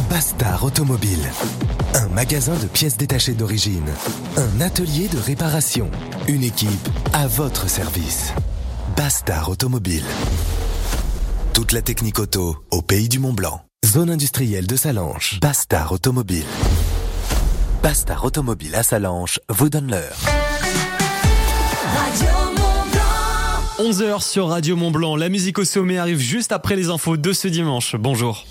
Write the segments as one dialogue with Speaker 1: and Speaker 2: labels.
Speaker 1: Bastard Automobile. Un magasin de pièces détachées d'origine. Un atelier de réparation. Une équipe à votre service. Bastard Automobile. Toute la technique auto au pays du Mont-Blanc. Zone industrielle de Sallanches. Bastard Automobile. Bastard Automobile à Sallanches vous donne l'heure.
Speaker 2: 11h sur Radio Mont-Blanc. La musique au sommet arrive juste après les infos de ce dimanche. Bonjour.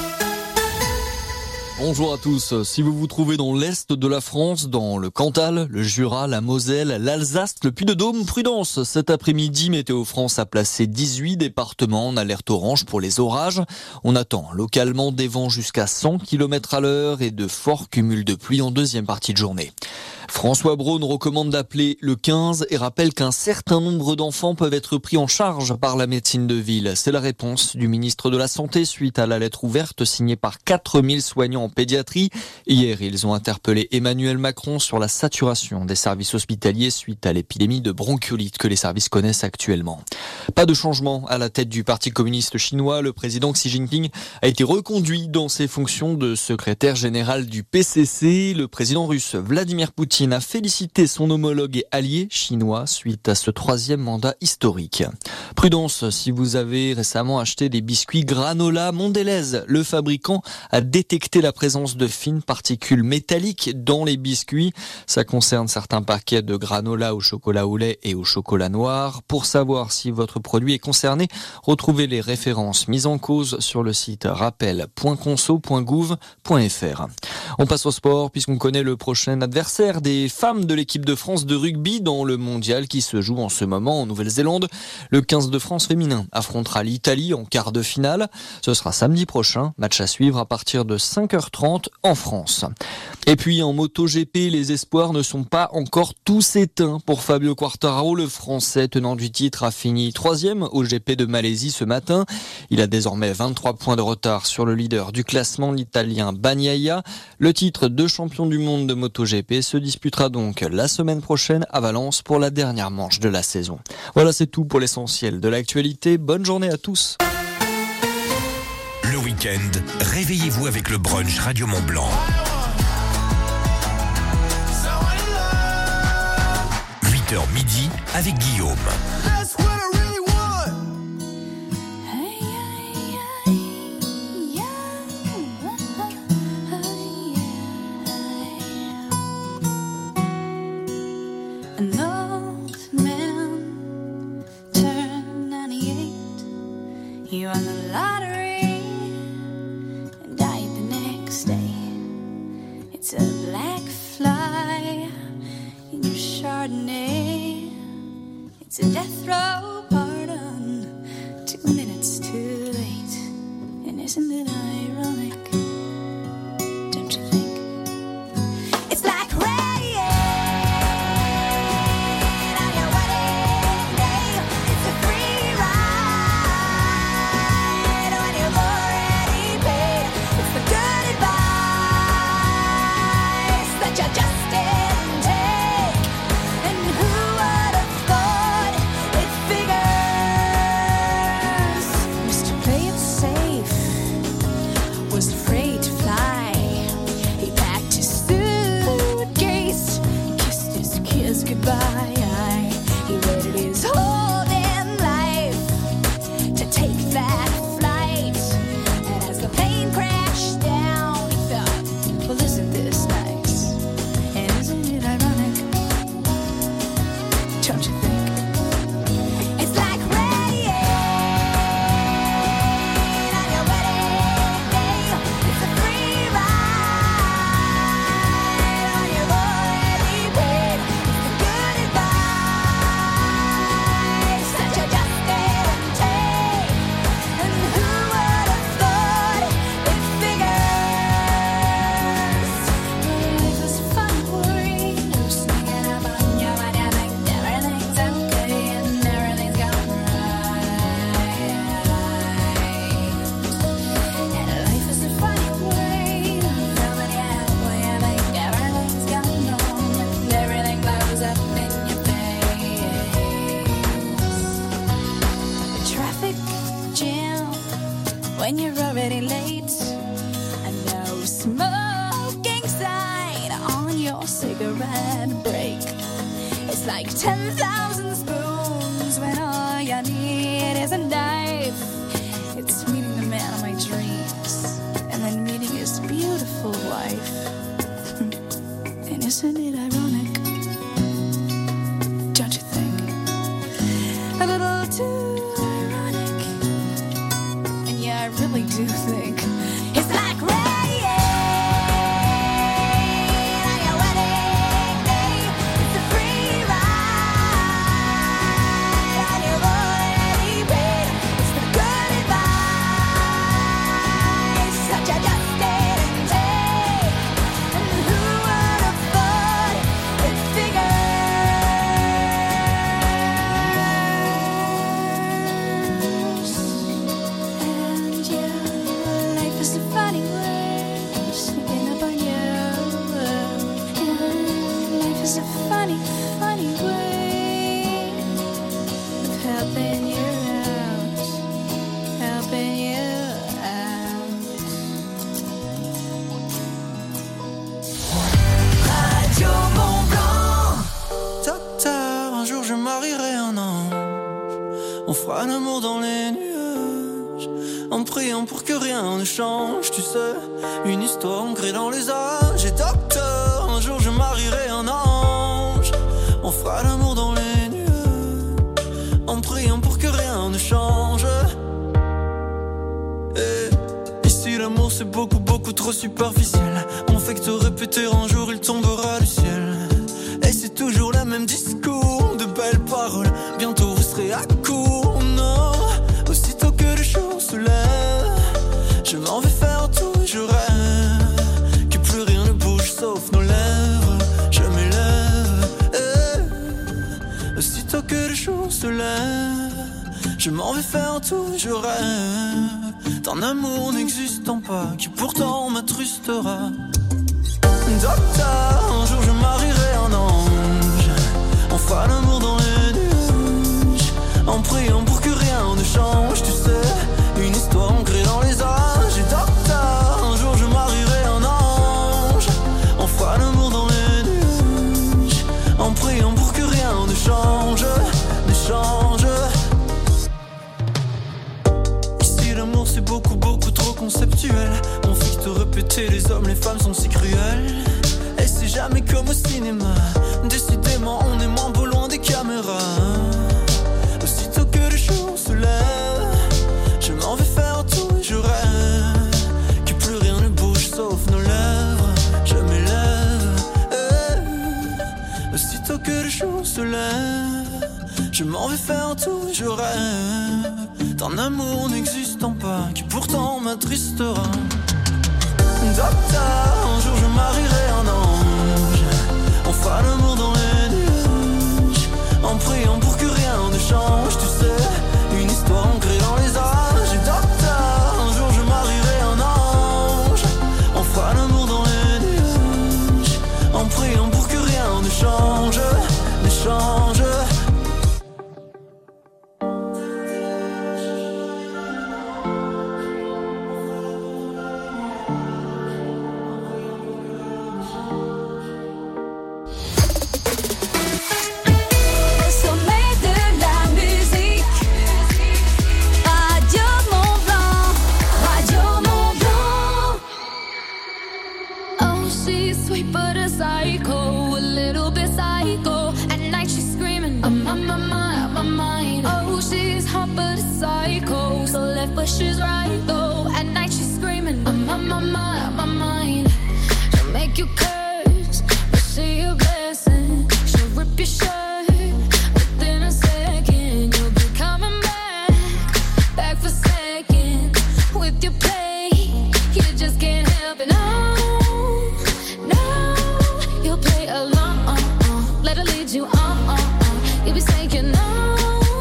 Speaker 3: Bonjour à tous. Si vous vous trouvez dans l'est de la France, dans le Cantal, le Jura, la Moselle, l'Alsace, le Puy-de-Dôme, prudence. Cet après-midi, Météo France a placé 18 départements en alerte orange pour les orages. On attend localement des vents jusqu'à 100 km à l'heure et de forts cumuls de pluie en deuxième partie de journée. François Braun recommande d'appeler le 15 et rappelle qu'un certain nombre d'enfants peuvent être pris en charge par la médecine de ville. C'est la réponse du ministre de la Santé suite à la lettre ouverte signée par 4000 soignants en pédiatrie. Hier, ils ont interpellé Emmanuel Macron sur la saturation des services hospitaliers suite à l'épidémie de bronchiolite que les services connaissent actuellement. Pas de changement à la tête du Parti communiste chinois. Le président Xi Jinping a été reconduit dans ses fonctions de secrétaire général du PCC. Le président russe Vladimir Poutine a félicité son homologue et allié chinois suite à ce troisième mandat historique. Prudence si vous avez récemment acheté des biscuits granola Mondelez. Le fabricant a détecté la présence de fines particules métalliques dans les biscuits. Ça concerne certains paquets de granola au chocolat au lait et au chocolat noir. Pour savoir si votre produit est concerné, retrouvez les références mises en cause sur le site rappel.conso.gouv.fr. On passe au sport puisqu'on connaît le prochain adversaire des femmes de l'équipe de France de rugby dans le mondial qui se joue en ce moment en Nouvelle-Zélande. Le 15 de France féminin affrontera l'Italie en quart de finale. Ce sera samedi prochain, match à suivre à partir de 5h30 en France. Et puis en MotoGP, les espoirs ne sont pas encore tous éteints pour Fabio Quartararo. Le Français tenant du titre a fini 3e au GP de Malaisie ce matin. Il a désormais 23 points de retard sur le leader du classement, l'Italien Bagnaia. Le titre de champion du monde de MotoGP se disputera donc la semaine prochaine à Valence pour la dernière manche de la saison. Voilà, c'est tout pour l'essentiel de l'actualité. Bonne journée à tous.
Speaker 1: Le week-end, réveillez-vous avec le brunch Radio Mont-Blanc. 8h midi avec Guillaume.
Speaker 4: You won the lottery and died the next day. It's a black fly in your Chardonnay. It's a death row pardon, 2 minutes too late. And isn't it ironic? Don't you think? It's like rain on your wedding day. It's a free ride when you've already paid. It's the good advice that you just didn't take. And who would have thought it figures? Mr. Play It Safe was afraid to fly. He packed his suitcase, kissed his kids goodbye. He waited his whole damn life to take that flight. And as the plane crashed down, he thought, well, isn't this nice? And isn't it ironic? Don't you think? It's like rain on your wedding day. It's a free ride when you've already paid. It's the good advice that you just didn't take. And who would have thought it figures? Life is fun, worry, no sneaking up on you when you think everything's okay and everything's gone right. And life is a funny way, filling you up when you think everything's gone wrong and everything blows up in your face. The traffic jam when you're already late. And now smoking sign on your cigarette break. It's like 10,000 spoons when all you need is a knife. It's meeting the man of my dreams and then meeting his beautiful wife. And isn't it ironic? Don't you think? A little too ironic. And yeah, I really do think it's like rain on your wedding day. It's a free ride on your already paid. It's the good advice that you just didn't take. And who would have thought it figures? And yeah, life is a funny way sneaking up on you. Yeah, life is a funny, funny way of helping you out, helping you out. Radio Mont Blanc.
Speaker 5: Docteur, un jour je marierai un ange. On fera l'amour dans les nuages, en priant pour que rien ne change. Tu sais, une histoire ancrée dans les âges. Et docteur, un jour je marierai un ange. On fera l'amour dans les nuages, en priant pour que rien ne change. Et ici l'amour c'est beaucoup, beaucoup trop superficiel. On fait que te répéter un jour il tombera du ciel. Et c'est toujours le même discours, de belles paroles. Bientôt vous serez à court, non. Aussitôt que le jour se lève, je m'en vais faire tout et je rêve que plus rien ne bouge sauf nos lèvres. Je m'élève, aussitôt que le jour se lève, je m'en vais faire tout et je rêve d'un amour n'existant pas qui pourtant m'attrustera. Docteur, un jour je marierai un ange. On fera l'amour dans les nuages, en priant pour que rien ne change. Tu sais, une histoire ancrée dans les âges. Et docteur, un jour je marierai un ange. On fera l'amour dans les nuages, en priant pour que rien ne change, ne change. Ici l'amour c'est beaucoup, beaucoup trop conceptuel. On fait que te répéter, les hommes, les femmes sont si cruels. Et c'est jamais comme au cinéma. Décidément on est moins beau loin des caméras. Aussitôt que le jour se lève, je m'en vais faire tout et je rêve que plus rien ne bouge sauf nos lèvres. Je m'élève, aussitôt que le jour se lève, je m'en vais faire tout et je rêve d'un amour n'existant pas qui pourtant m'attristera. Docteur, un jour je marierai un ange. On fera l'amour dans les nuages, en priant pour que rien ne change. Tu sais, une histoire ancrée dans les âges. Et docteur, un jour je marierai un ange. On fera l'amour dans les nuages, en priant pour que rien ne change, ne change.
Speaker 4: She's right though. At night she's screaming, I'm on my mind. She'll make you curse, but see a blessing. She'll rip your shirt within a second. You'll be coming back for second. With your play, you just can't help it. No, you'll play along. Let her lead you on. You'll be saying no,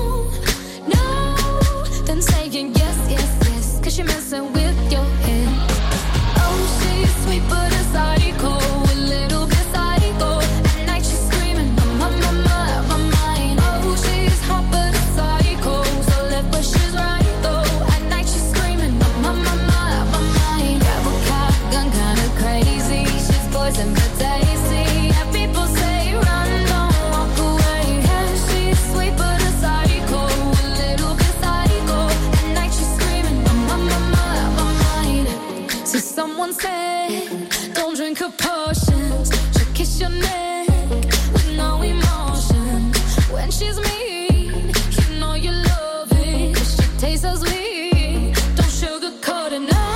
Speaker 4: then saying yes. Cause you're messing with your head. Oh, she's sweet but a psycho, a little bit psycho. At night she's screaming, I'm on my mind. Oh, she's hot but a psycho, so left but she's right though. At night she's screaming, I'm on my mind. Grab a gun, kinda See, someone said, don't drink her potions. She'll kiss your neck with no emotion. When she's mean, you know you love it. She tastes so sweet. Don't sugarcoat it, no.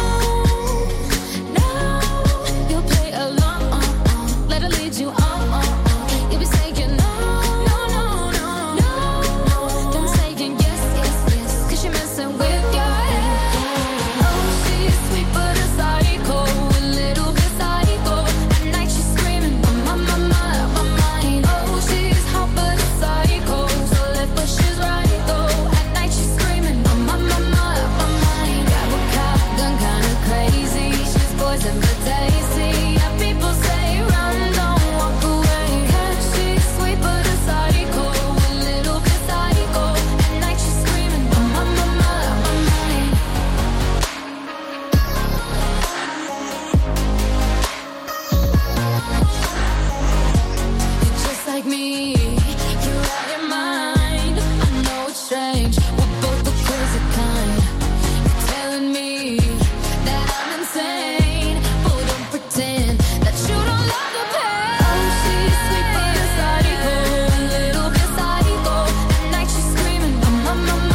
Speaker 4: You'll play along. Let her lead you on. You'll be saying no. Don't say yes. 'Cause you're messing with your head. Oh, she's sweet but a psycho. A little bit psycho. At night she's screaming, my mind. Oh, she's hot but a psycho. So left but she's right though. At night she's screaming, my mind. Grab a gun, kinda crazy. She's poison but tasty. Yeah, people say run, don't walk away. 'Cause she's sweet but a psycho. A little bit psycho. At night she's screaming, my mind. You're just like me, you're out your mind. I know it's strange, we're both the crazy kind. You're telling me that I'm insane, but don't pretend that you don't love the pain. Oh, she's sweet but a psycho, a little bit psycho. At night she's screaming, my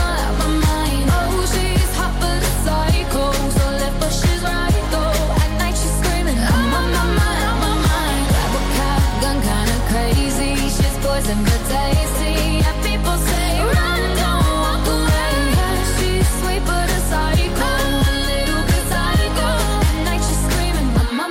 Speaker 4: mind. Oh, she's hot but a psycho, so left but she's right though. At night she's screaming, my mind. Grab a gun, kinda crazy. She's poison but tasty. Yeah, people say run, don't walk away. She's sweet but a psycho, a little bit psycho. At night she's screaming, my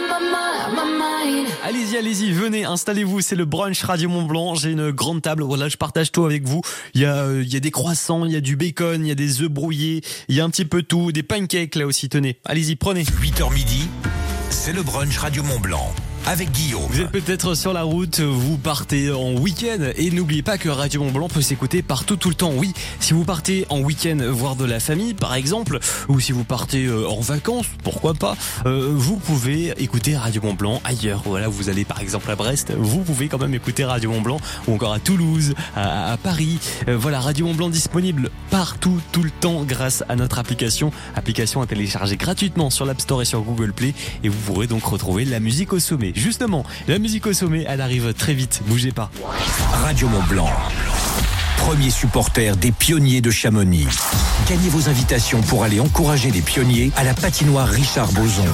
Speaker 4: mind.
Speaker 2: Allez-y, venez, installez-vous, c'est le brunch Radio Mont Blanc. J'ai une grande table, voilà, je partage tout avec vous. Il y a des croissants, il y a du bacon, il y a des œufs brouillés, il y a un petit peu tout, des pancakes là aussi, tenez. Allez-y, prenez.
Speaker 6: 8h midi, c'est le brunch Radio Mont Blanc avec Guillaume.
Speaker 2: Vous êtes peut-être sur la route, vous partez en week-end et n'oubliez pas que Radio Mont Blanc peut s'écouter partout tout le temps. Oui, si vous partez en week-end voir de la famille par exemple, ou si vous partez en vacances, pourquoi pas, vous pouvez écouter Radio Mont Blanc ailleurs. Voilà, vous allez par exemple à Brest, vous pouvez quand même écouter Radio Mont Blanc, ou encore à Toulouse, à Paris. Voilà, Radio Mont Blanc disponible partout tout le temps grâce à notre application à télécharger gratuitement sur l'App Store et sur Google Play, et vous pourrez donc retrouver la musique au sommet. Justement, la musique au sommet, elle arrive très vite, bougez pas.
Speaker 6: Radio Mont Blanc, premier supporter des pionniers de Chamonix. Gagnez vos invitations pour aller encourager les pionniers à la patinoire Richard Boson.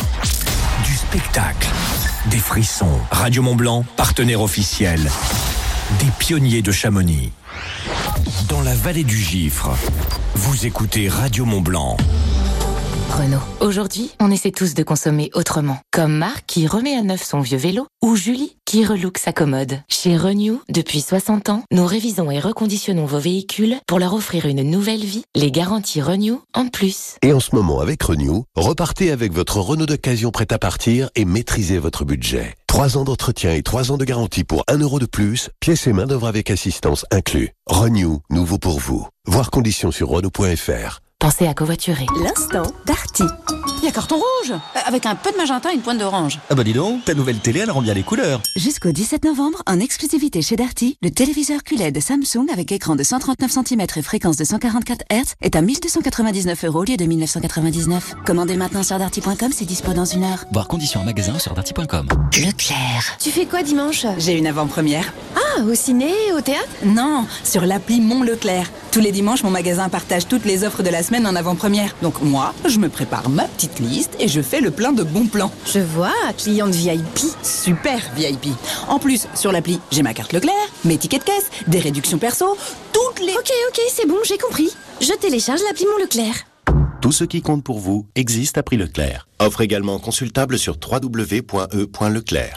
Speaker 6: Du spectacle, des frissons. Radio Mont Blanc, partenaire officiel des pionniers de Chamonix. Dans la vallée du Gifre, vous écoutez Radio Mont Blanc.
Speaker 7: Renault. Aujourd'hui, on essaie tous de consommer autrement. Comme Marc qui remet à neuf son vieux vélo, ou Julie qui relook sa commode. Chez Renew, depuis 60 ans, nous révisons et reconditionnons vos véhicules pour leur offrir une nouvelle vie. Les garanties Renew en plus.
Speaker 8: Et en ce moment, avec Renew, repartez avec votre Renault d'occasion prêt à partir et maîtrisez votre budget. 3 ans d'entretien et 3 ans de garantie pour 1 euro de plus, pièces et main d'œuvre avec assistance inclus. Renew, nouveau pour vous. Voir conditions sur Renault.fr.
Speaker 7: Pensez à covoiturer.
Speaker 9: L'instant Darty.
Speaker 10: Il y a carton rouge, avec un peu de magenta et une pointe d'orange.
Speaker 11: Ah bah dis donc, ta nouvelle télé, elle rend bien les couleurs.
Speaker 9: Jusqu'au 17 novembre, en exclusivité chez Darty, le téléviseur QLED Samsung avec écran de 139 cm et fréquence de 144 Hz est à 1299 € au lieu de 1999. Commandez maintenant sur darty.com, c'est dispo dans 1 heure.
Speaker 11: Voir conditions en magasin sur darty.com.
Speaker 9: Leclerc.
Speaker 10: Tu fais quoi dimanche?
Speaker 9: J'ai une avant-première.
Speaker 10: Ah, au ciné, au théâtre?
Speaker 9: Non, sur l'appli Mon Leclerc. Tous les dimanches, mon magasin partage toutes les offres de la semaine en avant-première. Donc moi, je me prépare ma petite liste et je fais le plein de bons plans.
Speaker 10: Je vois, cliente VIP.
Speaker 9: Super VIP. En plus, sur l'appli, j'ai ma carte Leclerc, mes tickets de caisse, des réductions perso, toutes les...
Speaker 10: Ok, c'est bon, j'ai compris. Je télécharge l'appli Mon Leclerc.
Speaker 12: Tout ce qui compte pour vous existe à prix Leclerc. Offre également consultable sur www.e.leclerc.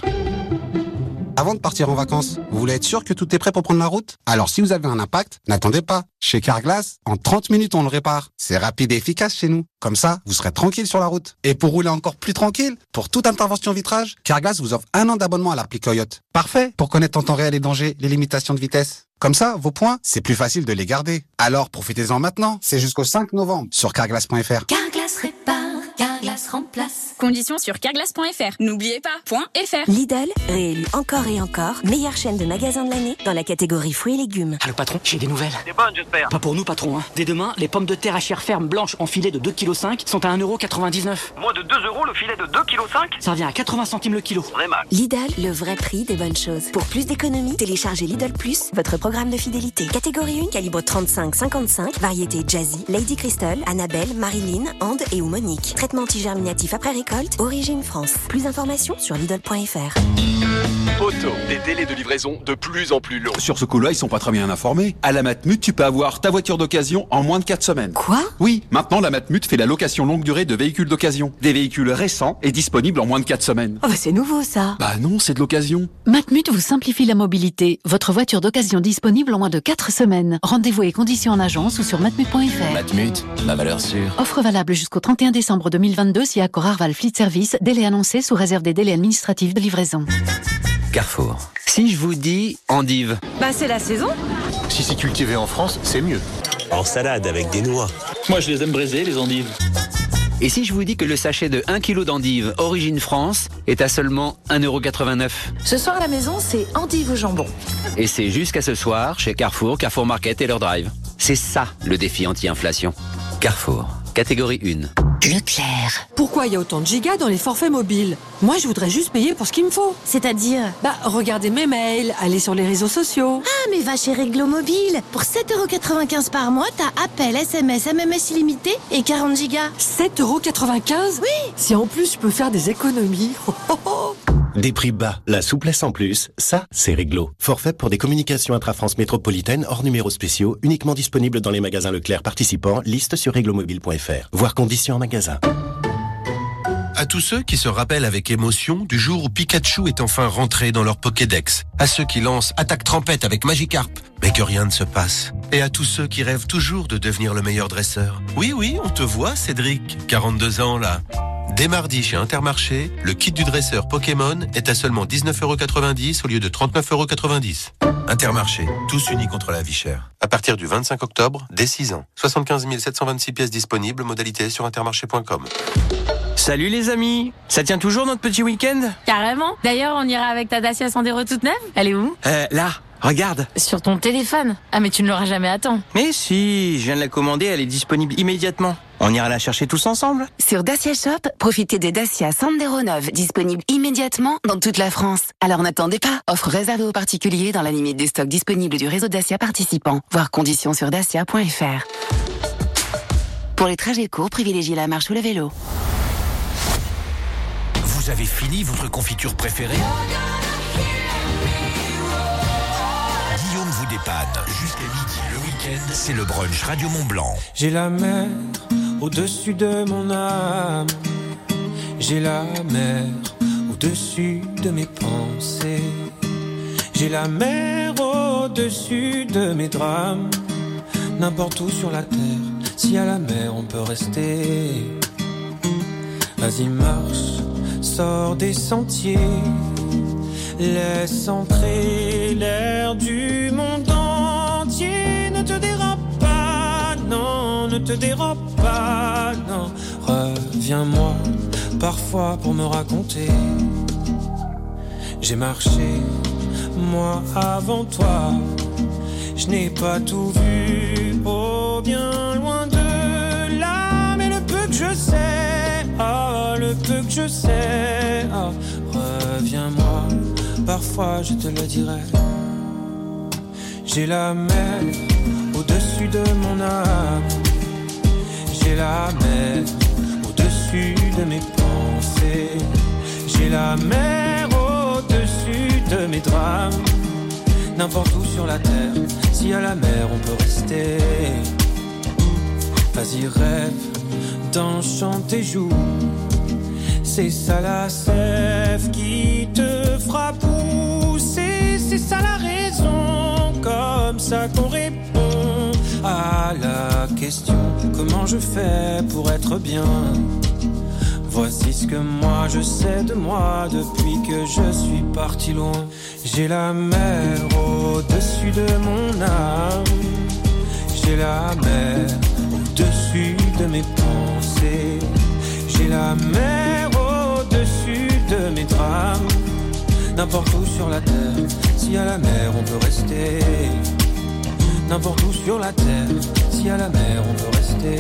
Speaker 13: Avant de partir en vacances, vous voulez être sûr que tout est prêt pour prendre la route? Alors si vous avez un impact, n'attendez pas. Chez Carglass, en 30 minutes on le répare. C'est rapide et efficace chez nous. Comme ça, vous serez tranquille sur la route. Et pour rouler encore plus tranquille, pour toute intervention vitrage, Carglass vous offre 1 an d'abonnement à l'appli Coyote. Parfait pour connaître en temps réel les dangers, les limitations de vitesse. Comme ça, vos points, c'est plus facile de les garder. Alors profitez-en maintenant. C'est jusqu'au 5 novembre sur carglass.fr.
Speaker 4: Carglass répare, Carglass remplace.
Speaker 14: Conditions sur carglass.fr. N'oubliez pas, .fr.
Speaker 15: Lidl, réélu encore et encore, meilleure chaîne de magasins de l'année dans la catégorie fruits et légumes.
Speaker 16: Allô patron, j'ai des nouvelles.
Speaker 17: Des bonnes, j'espère.
Speaker 16: Pas pour nous patron, hein. Dès demain, les pommes de terre à chair ferme blanche en filet de 2,5 kg sont à 1,99 €.
Speaker 17: Moins de 2 € le filet de 2,5 kg.
Speaker 16: Ça revient à 80 centimes le kilo.
Speaker 17: Vraiment.
Speaker 15: Lidl, le vrai prix des bonnes choses. Pour plus d'économies, téléchargez Lidl Plus, votre programme de fidélité. Catégorie 1, calibre 35-55, variété Jazzy, Lady Crystal, Annabelle, Marilyn, Ande et ou Monique. Traitement antigerminatif après récolte, origine France. Plus d'informations sur Lidl.fr.
Speaker 18: Auto, des délais de livraison de plus en plus longs.
Speaker 19: Sur ce coup-là, ils sont pas très bien informés. À la Matmut, tu peux avoir ta voiture d'occasion en moins de 4 semaines.
Speaker 15: Quoi ?
Speaker 19: Oui, maintenant la Matmut fait la location longue durée de véhicules d'occasion. Des véhicules récents et disponibles en moins de 4 semaines.
Speaker 15: Oh bah c'est nouveau ça.
Speaker 19: Bah non, c'est de l'occasion.
Speaker 20: Matmut vous simplifie la mobilité. Votre voiture d'occasion disponible en moins de 4 semaines. Rendez-vous et conditions en agence ou sur matmut.fr.
Speaker 11: Matmut, la valeur sûre.
Speaker 20: Offre valable jusqu'au 31 décembre 2022 si accord Arval Fleet Service, délai annoncé sous réserve des délais administratifs de livraison.
Speaker 11: Carrefour. Si je vous dis endive.
Speaker 15: Bah c'est la saison.
Speaker 21: Si c'est cultivé en France, c'est mieux.
Speaker 22: En salade avec des noix.
Speaker 23: Moi je les aime braisées, les endives.
Speaker 11: Et si je vous dis que le sachet de 1 kg d'endives origine France est à seulement 1,89 €?
Speaker 24: Ce soir à la maison, c'est endives au jambon.
Speaker 11: Et c'est jusqu'à ce soir chez Carrefour, Carrefour Market et leur drive. C'est ça le défi anti-inflation. Carrefour, catégorie 1.
Speaker 25: Leclerc. Pourquoi il y a autant de gigas dans les forfaits mobiles? Moi, je voudrais juste payer pour ce qu'il me faut.
Speaker 24: C'est-à-dire?
Speaker 25: Regarder mes mails, aller sur les réseaux sociaux.
Speaker 24: Ah, mais va chez Réglo Mobile. Pour 7,95 € par mois, t'as appel, SMS, MMS illimité et 40 gigas.
Speaker 25: 7,95 €?
Speaker 24: Oui.
Speaker 25: Si en plus je peux faire des économies.
Speaker 12: Des prix bas, la souplesse en plus, ça, c'est Réglo. Forfait pour des communications intra-France métropolitaine hors numéros spéciaux, uniquement disponible dans les magasins Leclerc participants, liste sur reglomobile.fr. Voir conditions en magasin.
Speaker 26: À tous ceux qui se rappellent avec émotion du jour où Pikachu est enfin rentré dans leur Pokédex. À ceux qui lancent Attaque Trempette avec Magikarp, mais que rien ne se passe. Et à tous ceux qui rêvent toujours de devenir le meilleur dresseur. Oui, on te voit, Cédric, 42 ans là. Dès mardi chez Intermarché, le kit du dresseur Pokémon est à seulement 19,90 € au lieu de 39,90 €. Intermarché, tous unis contre la vie chère. À partir du 25 octobre, dès 6 ans. 75 726 pièces disponibles, modalité sur intermarché.com.
Speaker 2: Salut les amis, ça tient toujours notre petit week-end?
Speaker 24: Carrément. D'ailleurs, on ira avec ta Dacia Sandero toute neuve. Elle est où?
Speaker 2: Là, regarde.
Speaker 24: Sur ton téléphone. Ah, mais tu ne l'auras jamais à temps.
Speaker 2: Mais si, je viens de la commander, elle est disponible immédiatement. On ira la chercher tous ensemble.
Speaker 7: Sur Dacia Shop, profitez des Dacia Sandero neuves, disponibles immédiatement dans toute la France. Alors n'attendez pas. Offre réservée aux particuliers dans la limite des stocks disponibles du réseau Dacia participant. Voir conditions sur dacia.fr. Pour les trajets courts, privilégiez la marche ou le vélo.
Speaker 6: Vous avez fini votre confiture préférée? Guillaume vous dépanne. Jusqu'à midi, le week-end, c'est le brunch Radio Mont-Blanc.
Speaker 27: J'ai la mer au-dessus de mon âme. J'ai la mer au-dessus de mes pensées. J'ai la mer au-dessus de mes drames. N'importe où sur la terre, si à la mer on peut rester. Vas-y marche, sors des sentiers. Laisse entrer l'air du monde entier. Ne te dérobe pas, non, ne te dérobe pas, non. Reviens-moi parfois pour me raconter. J'ai marché, moi avant toi. Je n'ai pas tout vu, oh bien loin de là. Mais le peu que je sais, le peu que je sais, reviens-moi. Parfois je te le dirai. J'ai la mer au-dessus de mon âme. J'ai la mer au-dessus de mes pensées. J'ai la mer au-dessus de mes drames. N'importe où sur la terre, si à la mer on peut rester. Vas-y rêve, danse, chante et joue. C'est ça la sève qui te fera pousser. C'est ça la raison, comme ça qu'on répond à la question. Comment je fais pour être bien? Voici ce que moi je sais de moi depuis que je suis parti loin. J'ai la mer au-dessus de mon âme. J'ai la mer au-dessus de mes pensées. J'ai la mer n'importe où sur la terre. Si à la mer on peut rester, n'importe où sur la terre. Si à la mer on peut rester.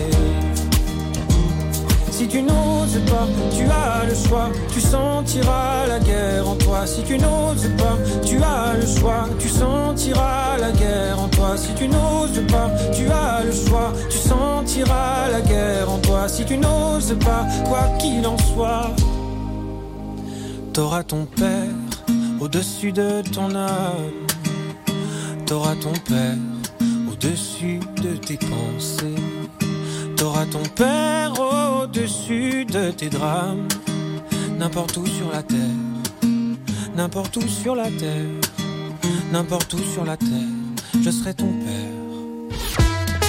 Speaker 27: Si tu n'oses pas, tu as le choix, tu sentiras la guerre en toi. Si tu n'oses pas, tu as le choix, tu sentiras la guerre en toi. Si tu n'oses pas, tu as le choix, tu sentiras la guerre en toi. Si tu n'oses pas, quoi qu'il en soit, t'auras ton père au-dessus de ton âme. T'auras ton père au-dessus de tes pensées. T'auras ton père au-dessus de tes drames. N'importe où sur la terre, n'importe où sur la terre, n'importe où sur la terre, je serai ton père.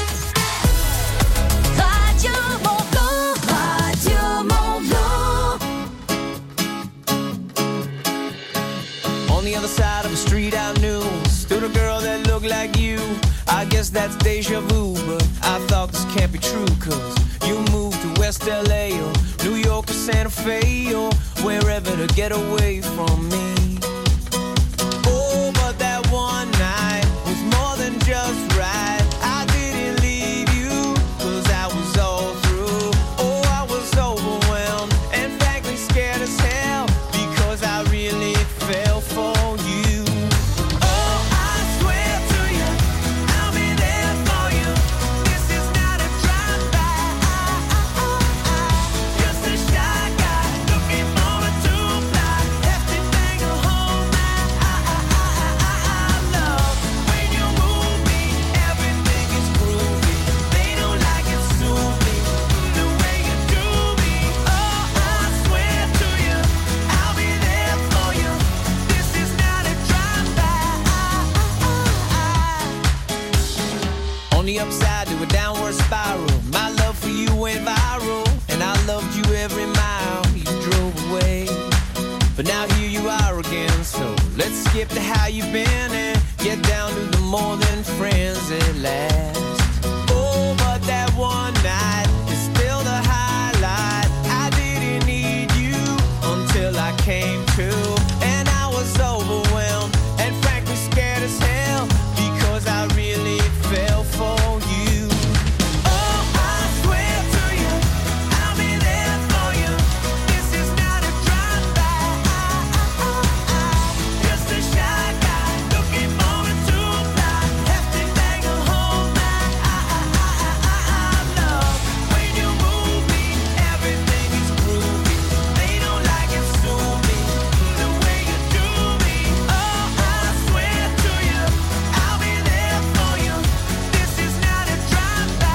Speaker 4: Radio Mont-Blanc, Radio Mont-Blanc.
Speaker 1: On the other side of the street I knew stood a girl that looked like you. I guess that's deja vu, but I thought this can't be true. Cause you moved to West LA or New York or Santa Fe or wherever to get away from me. Oh, but that one night was more than just right. I didn't leave you cause I was all through. Oh, I was overwhelmed and frankly scared as hell because I really fell for you. The upside to a downward spiral. My love for you went viral, and I loved you every mile you drove away. But now here you are again, so let's skip to how you've been and get down to the more than friends at last. Oh, but that one night is still the highlight. I didn't need you until I came to, and I was overwhelmed and frankly scared as hell because I really fell for you. Oh, I swear to you, I'll be there for you. This is not a drive-by. Just a shy guy looking forward to a fly. Hefty bag of home love. When you move me, everything is groovy. They don't like it, sue me the way you do me. Oh, I swear to you, I'll be there for you. This is not a drive-by.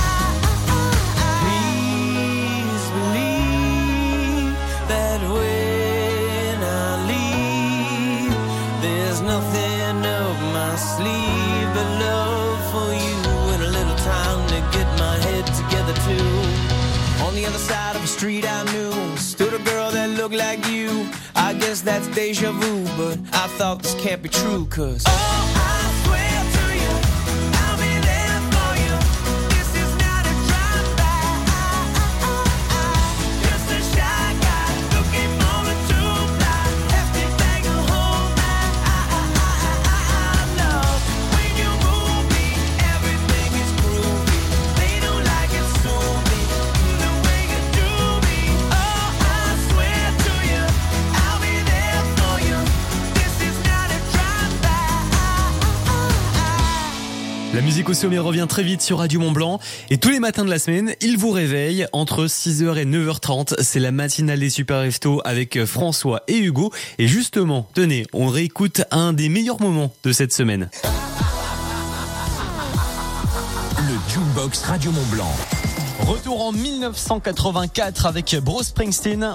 Speaker 1: Please believe that when I leave, there's nothing up my sleeve but love for you and a little time to get my head together too. On the other side of the street I knew stood a girl that looked like you. I guess that's deja vu, but I thought this can't be true. Cause
Speaker 2: La musique au sommet revient très vite sur Radio Mont-Blanc et tous les matins de la semaine, il vous réveille entre 6h et 9h30. C'est la matinale des Super Restos avec François et Hugo. Et justement, tenez, on réécoute un des meilleurs moments de cette semaine.
Speaker 6: Le Jukebox Radio Mont-Blanc.
Speaker 2: Retour en 1984 avec Bruce Springsteen.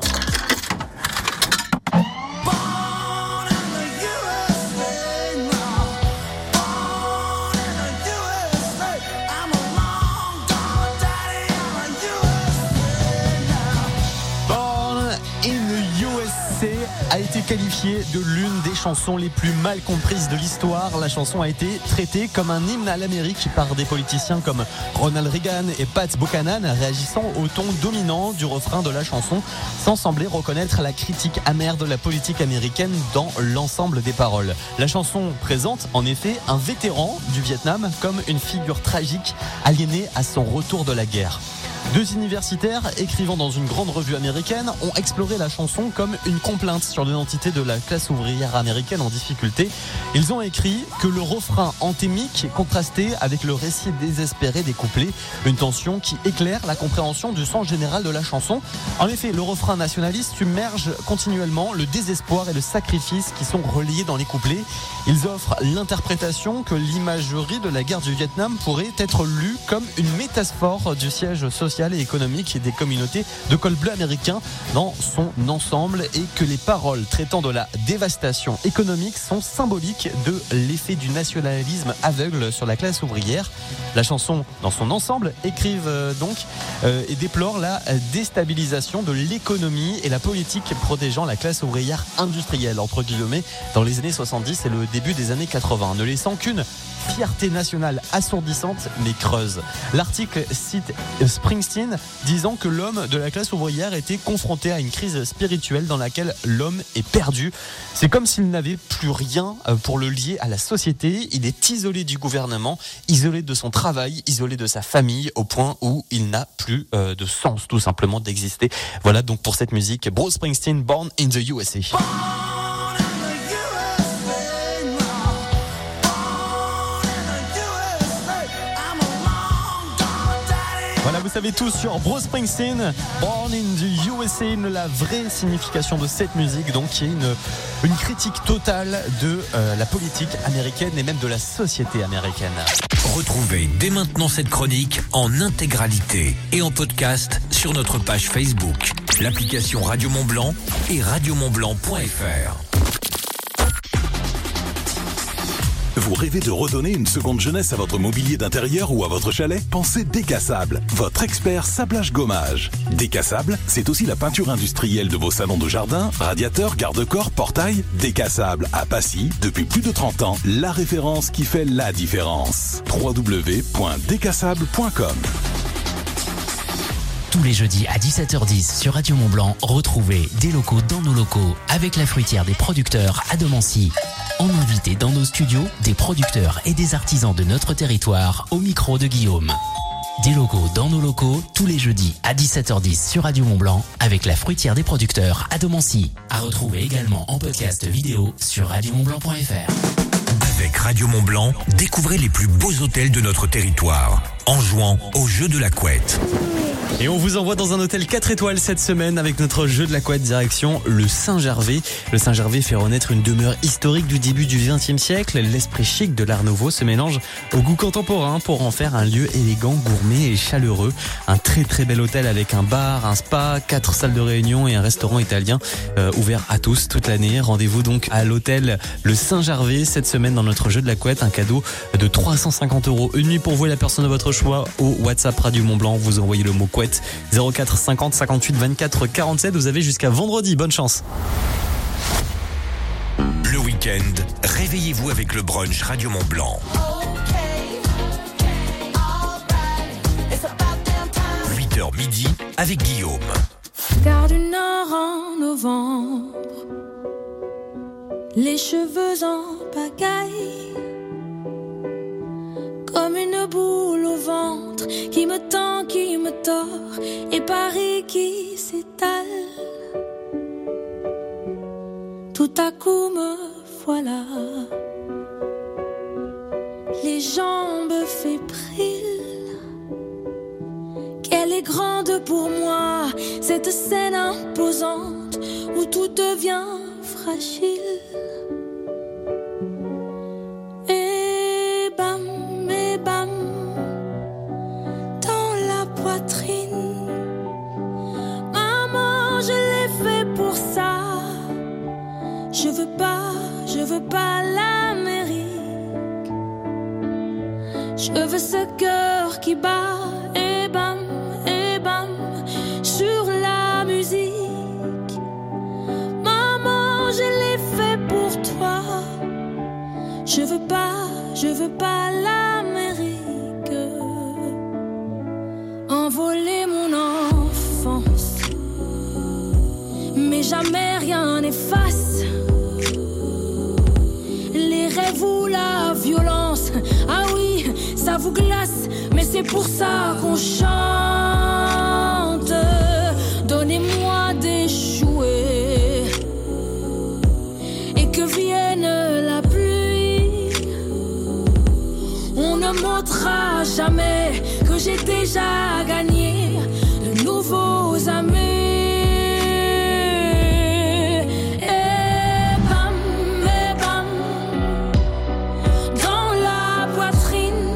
Speaker 2: été qualifiée de l'une des chansons les plus mal comprises de l'histoire. La chanson a été traitée comme un hymne à l'Amérique par des politiciens comme Ronald Reagan et Pat Buchanan, réagissant au ton dominant du refrain de la chanson, sans sembler reconnaître la critique amère de la politique américaine dans l'ensemble des paroles. La chanson présente en effet un vétéran du Vietnam comme une figure tragique aliénée à son retour de la guerre. Deux universitaires écrivant dans une grande revue américaine ont exploré la chanson comme une complainte sur l'identité de la classe ouvrière américaine en difficulté. Ils ont écrit que le refrain anthémique contrastait avec le récit désespéré des couplets, une tension qui éclaire la compréhension du sens général de la chanson. En effet, le refrain nationaliste submerge continuellement le désespoir et le sacrifice qui sont reliés dans les couplets. Ils offrent l'interprétation que l'imagerie de la guerre du Vietnam pourrait être lue comme une métaphore du siège social et économique des communautés de col bleu américains dans son ensemble, et que les paroles traitant de la dévastation économique sont symboliques de l'effet du nationalisme aveugle sur la classe ouvrière. La chanson dans son ensemble écrive et déplore la déstabilisation de l'économie et la politique protégeant la classe ouvrière industrielle entre guillemets dans les années 70 et le début des années 80, ne laissant qu'une fierté nationale assourdissante mais creuse. L'article cite Springsteen disant que l'homme de la classe ouvrière était confronté à une crise spirituelle dans laquelle l'homme est perdu. C'est comme s'il n'avait plus rien pour le lier à la société. Il est isolé du gouvernement, isolé de son travail, isolé de sa famille, au point où il n'a plus de sens tout simplement d'exister. Voilà donc pour cette musique, Bruce Springsteen, Born in the USA. Voilà, vous savez tous sur Bruce Springsteen, Born in the USA, la vraie signification de cette musique, donc qui est une critique totale de la politique américaine et même de la société américaine.
Speaker 6: Retrouvez dès maintenant cette chronique en intégralité et en podcast sur notre page Facebook, l'application Radio Mont Blanc et radiomontblanc.fr.
Speaker 3: Vous rêvez de redonner une seconde jeunesse à votre mobilier d'intérieur ou à votre chalet? Pensez Décassable, votre expert sablage gommage. Décassable, c'est aussi la peinture industrielle de vos salons de jardin, radiateurs, garde-corps, portails. Décassable à Passy, depuis plus de 30 ans, la référence qui fait la différence. www.décassable.com.
Speaker 5: Tous les jeudis à 17h10 sur Radio Mont Blanc, retrouvez des locaux dans nos locaux avec la fruitière des producteurs à Domancy. En invité dans nos studios, des producteurs et des artisans de notre territoire au micro de Guillaume. Des locaux dans nos locaux, tous les jeudis à 17h10 sur Radio Mont Blanc avec la fruitière des producteurs à Domancy. À retrouver également en podcast vidéo sur radiomontblanc.fr.
Speaker 6: Avec Radio Mont Blanc, découvrez les plus beaux hôtels de notre territoire en jouant au jeu de la couette.
Speaker 2: Et on vous envoie dans un hôtel 4 étoiles cette semaine avec notre jeu de la couette direction le Saint-Gervais. Le Saint-Gervais fait renaître une demeure historique du début du XXe siècle. L'esprit chic de l'Art Nouveau se mélange au goût contemporain pour en faire un lieu élégant, gourmet et chaleureux. Un très très bel hôtel avec un bar, un spa, 4 salles de réunion et un restaurant italien ouvert à tous toute l'année. Rendez-vous donc à l'hôtel le Saint-Gervais cette semaine dans notre jeu de la couette. Un cadeau de 350 € une nuit pour vous et la personne de votre choix. Au WhatsApp Radio Mont Blanc, vous envoyez le mot couette 04 50 58 24 47. Vous avez jusqu'à vendredi. Bonne chance.
Speaker 6: Le week-end, réveillez-vous avec le brunch Radio Mont Blanc. 8h midi avec Guillaume.
Speaker 4: Gare du Nord en novembre, les cheveux en pagaille, comme une boule au ventre qui me tend, qui me tord, et Paris qui s'étale. Tout à coup me voilà, les jambes fébriles. Qu'elle est grande pour moi, cette scène imposante où tout devient fragile. Et bam, dans la poitrine. Maman, je l'ai fait pour ça. Je veux pas l'Amérique. Je veux ce cœur qui bat. Et bam, sur la musique. Maman, j'ai Je veux pas l'Amérique. Envoler mon enfance, mais jamais rien n'efface les rêves ou la violence. Ah oui, ça vous glace, mais c'est pour ça qu'on chante. Donnez-moi des jouets et que vienne la pluie. On ne montrera jamais que j'ai déjà gagné de nouveaux amis. Et bam, dans la poitrine.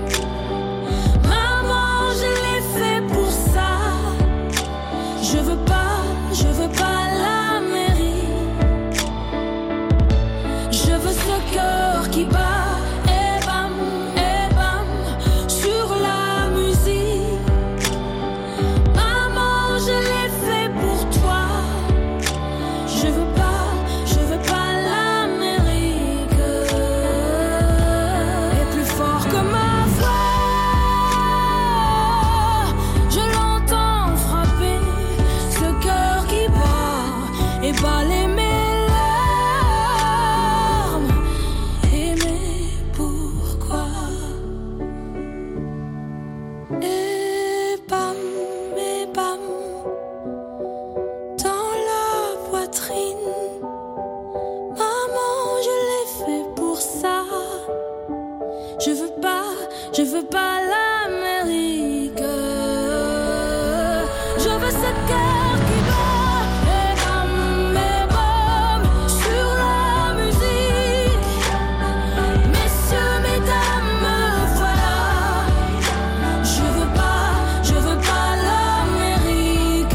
Speaker 4: Maman, je l'ai fait pour ça. Je veux pas l'Amérique. Je veux ce cœur qui bat. Je veux pas l'Amérique. Je veux ce cœur qui bat. Et bam, sur la musique. Messieurs, mesdames, voilà. Je veux pas l'Amérique.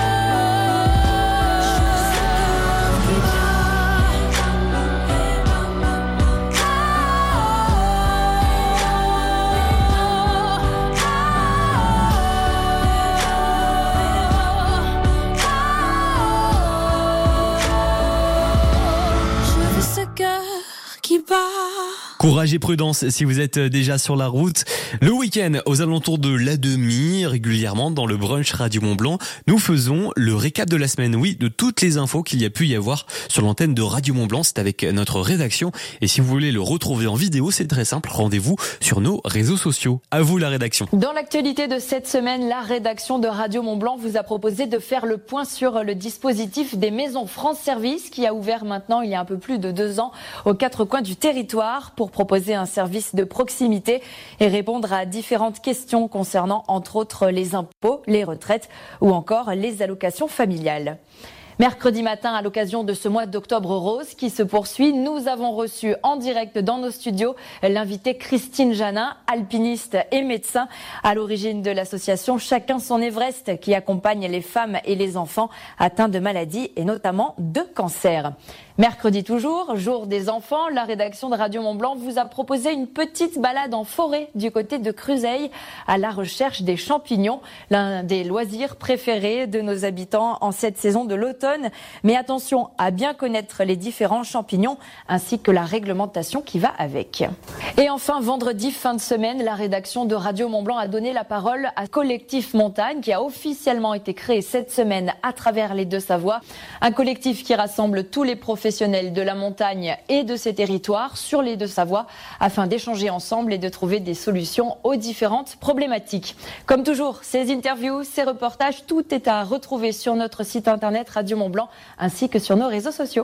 Speaker 2: Courage et prudence si vous êtes déjà sur la route. Le week-end, aux alentours de la demi, régulièrement dans le brunch Radio Mont-Blanc, nous faisons le récap de la semaine, oui, de toutes les infos qu'il y a pu y avoir sur l'antenne de Radio Mont-Blanc. C'est avec notre rédaction. Et si vous voulez le retrouver en vidéo, c'est très simple. Rendez-vous sur nos réseaux sociaux. À vous la rédaction.
Speaker 8: Dans l'actualité de cette semaine, la rédaction de Radio Mont-Blanc vous a proposé de faire le point sur le dispositif des maisons France Service qui a ouvert maintenant il y a un peu plus de 2 ans aux 4 coins du territoire pour proposer un service de proximité et répondre à différentes questions concernant entre autres les impôts, les retraites ou encore les allocations familiales. Mercredi matin, à l'occasion de ce mois d'octobre rose qui se poursuit, nous avons reçu en direct dans nos studios l'invitée Christine Janin, alpiniste et médecin à l'origine de l'association Chacun son Everest qui accompagne les femmes et les enfants atteints de maladies et notamment de cancer. Mercredi toujours, jour des enfants, la rédaction de Radio Mont-Blanc vous a proposé une petite balade en forêt du côté de Cruseilles à la recherche des champignons, l'un des loisirs préférés de nos habitants en cette saison de l'automne. Mais attention à bien connaître les différents champignons ainsi que la réglementation qui va avec. Et enfin, vendredi fin de semaine, la rédaction de Radio Mont-Blanc a donné la parole à Collectif Montagne qui a officiellement été créé cette semaine à travers les Deux-Savoies. Un collectif qui rassemble tous les professionnels de la montagne et de ses territoires sur les Deux-Savoies afin d'échanger ensemble et de trouver des solutions aux différentes problématiques. Comme toujours, ces interviews, ces reportages, tout est à retrouver sur notre site internet Radio Mont-Blanc ainsi que sur nos réseaux sociaux.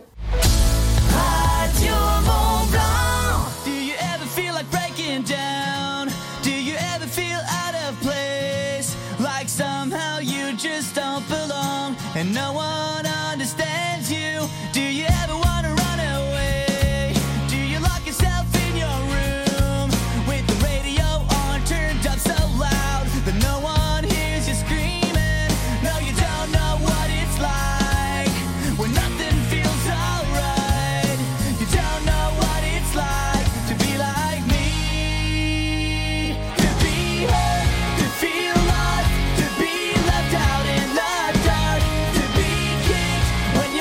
Speaker 1: Radio Mont-Blanc. Do you ever feel like breaking down? Do you ever feel out of place? Like somehow you just don't belong and no one understands you. Do you ever wanna run away? Do you lock yourself in your room with the radio on turned up so loud that no one hears you screaming? No, you don't know what it's like when nothing feels alright. You don't know what it's like to be like me. To be hurt, to feel lost, to be left out in the dark, to be kicked when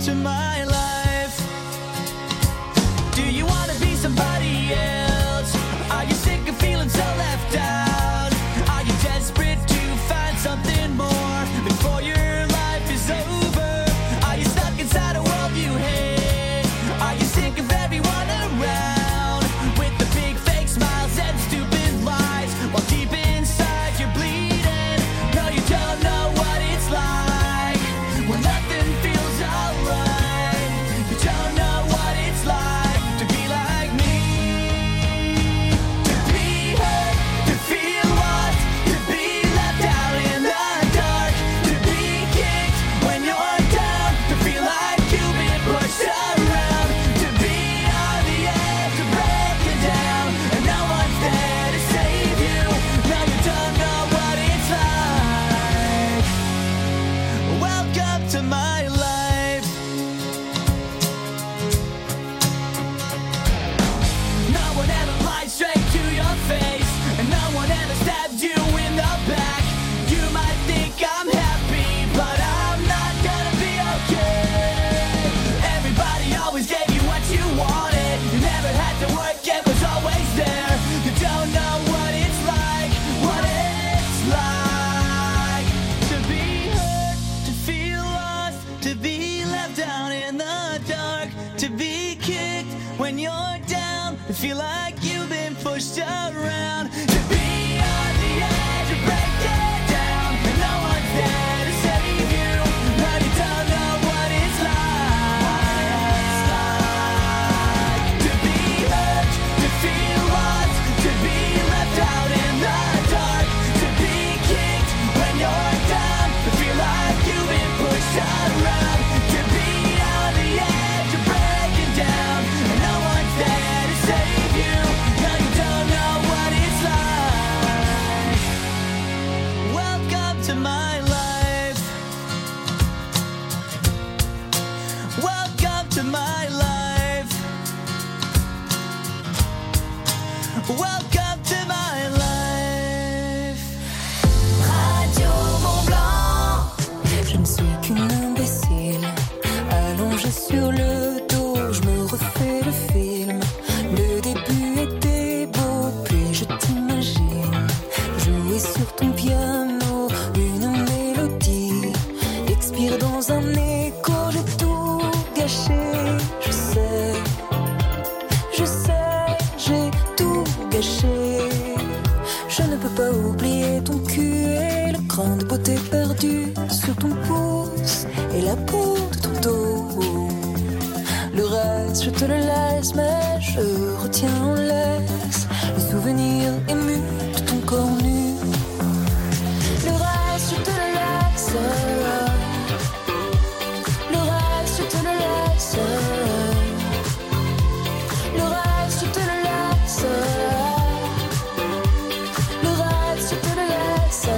Speaker 1: to my life. Do you wanna be somebody else? Are you sick of feeling so left out? Are you desperate to find something more before your life is over? Are you stuck inside a world you hate? Are you sick of everyone around with the big fake smiles and stupid lies while deep inside you're bleeding? No, you don't know what it's like when nothing feels alright. You don't know what it's like to be like me, to be hurt, to feel lost, to be left out in the dark, to be kicked when you're down, to feel like you've been pushed around, to be on the edge of breaking down and no one's there to save you. No, you don't know what it's like. Welcome to my life. No one ever lied straight to your face, and no one ever stabbed you in the back. You might think I'm happy, but I'm not gonna be okay. Everybody always gave you what you wanted. You never had to work, it was always there. You don't know what it's like to be hurt, to feel lost, to be left out in the dark, to be kicked when you're down, to feel like you've been pushed around, to be on the edge of breaking down and no one's there to save you. No, you don't know what it's like to be hurt, to feel lost, to be left out in the dark, to be kicked when you're down, to feel like you've been pushed around, to be on the edge of breaking down and no one's there to save you. No, you don't know what it's like. Welcome to my life. Welcome to my life. Welcome to my life.
Speaker 4: Radio Mont-Blanc. Je ne suis qu'une imbécile, allongée sur le dos, je me refais le film. Le début était beau, puis je t'imagine jouer sur ton piano une mélodie, expire dans un écho, j'ai tout gâché. Je sais, j'ai tout gâché. Je ne peux pas oublier ton cul et le grain de beauté perdu sur ton pouce et la peau de ton dos. Le reste, je te le laisse, mais je retiens en laisse le souvenir ému de ton corps nu. Le reste, je te le laisse. Le reste, je te le laisse. Le reste, je te le laisse. Le reste, je te le laisse.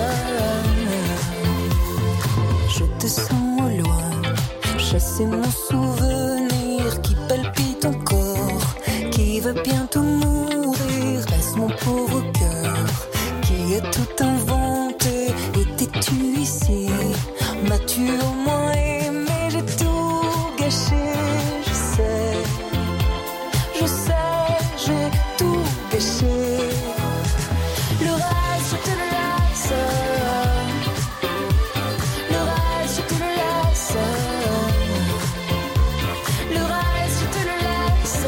Speaker 4: Je te sens au loin, chasser mon souvenir qui palpite encore, qui va bientôt mourir. Laisse mon pauvre cœur qui a tout inventé. Étais-tu ici? M'as-tu au moins aimé? J'ai tout gâché, je sais, j'ai tout gâché. Le reste, je te le laisse. Le reste, je te le laisse. Le reste, je te le laisse.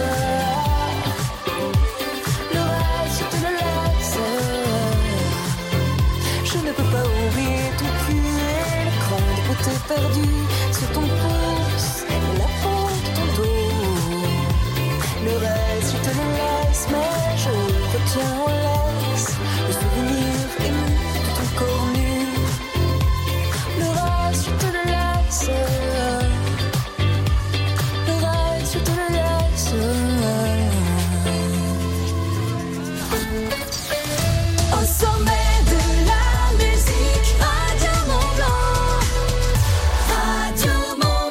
Speaker 4: Le reste, je te le laisse. Je ne peux pas oublier ton cul et le cran de beauté perdu sur ton pouce et la peau de ton dos. Le reste, je te le laisse, mais je retiens en laisse le souvenir ému de ton corps nu. Le reste, je te le laisse. Le reste, je te le laisse. Au sommet de la musique, Radio Mont-Blanc. Radio Mont-Blanc.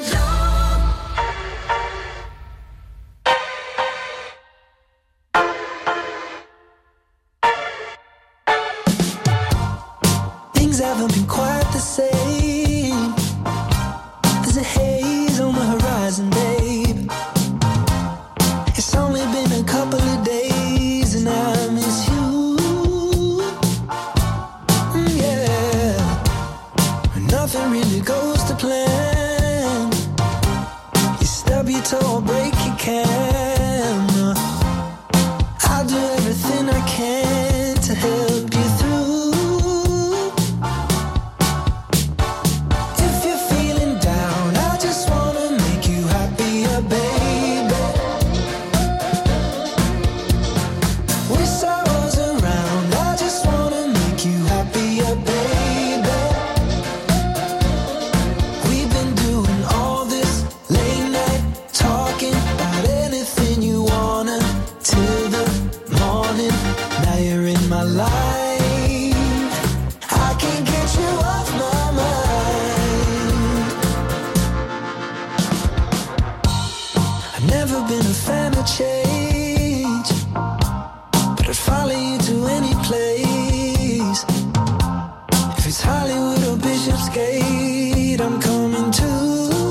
Speaker 27: Never been a fan of change, but I'd follow you to any place. If it's Hollywood or Bishopsgate, I'm coming too.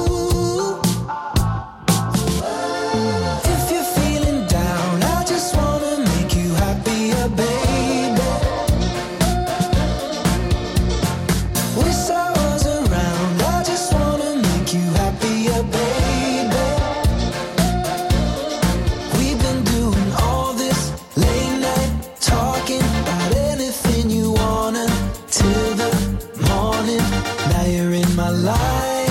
Speaker 27: If you're feeling down, I just wanna make you happier, baby. Wish I was around, I just wanna make you happier, baby. We've been doing all this late night talking about anything you wanna till the morning. Now you're in my life.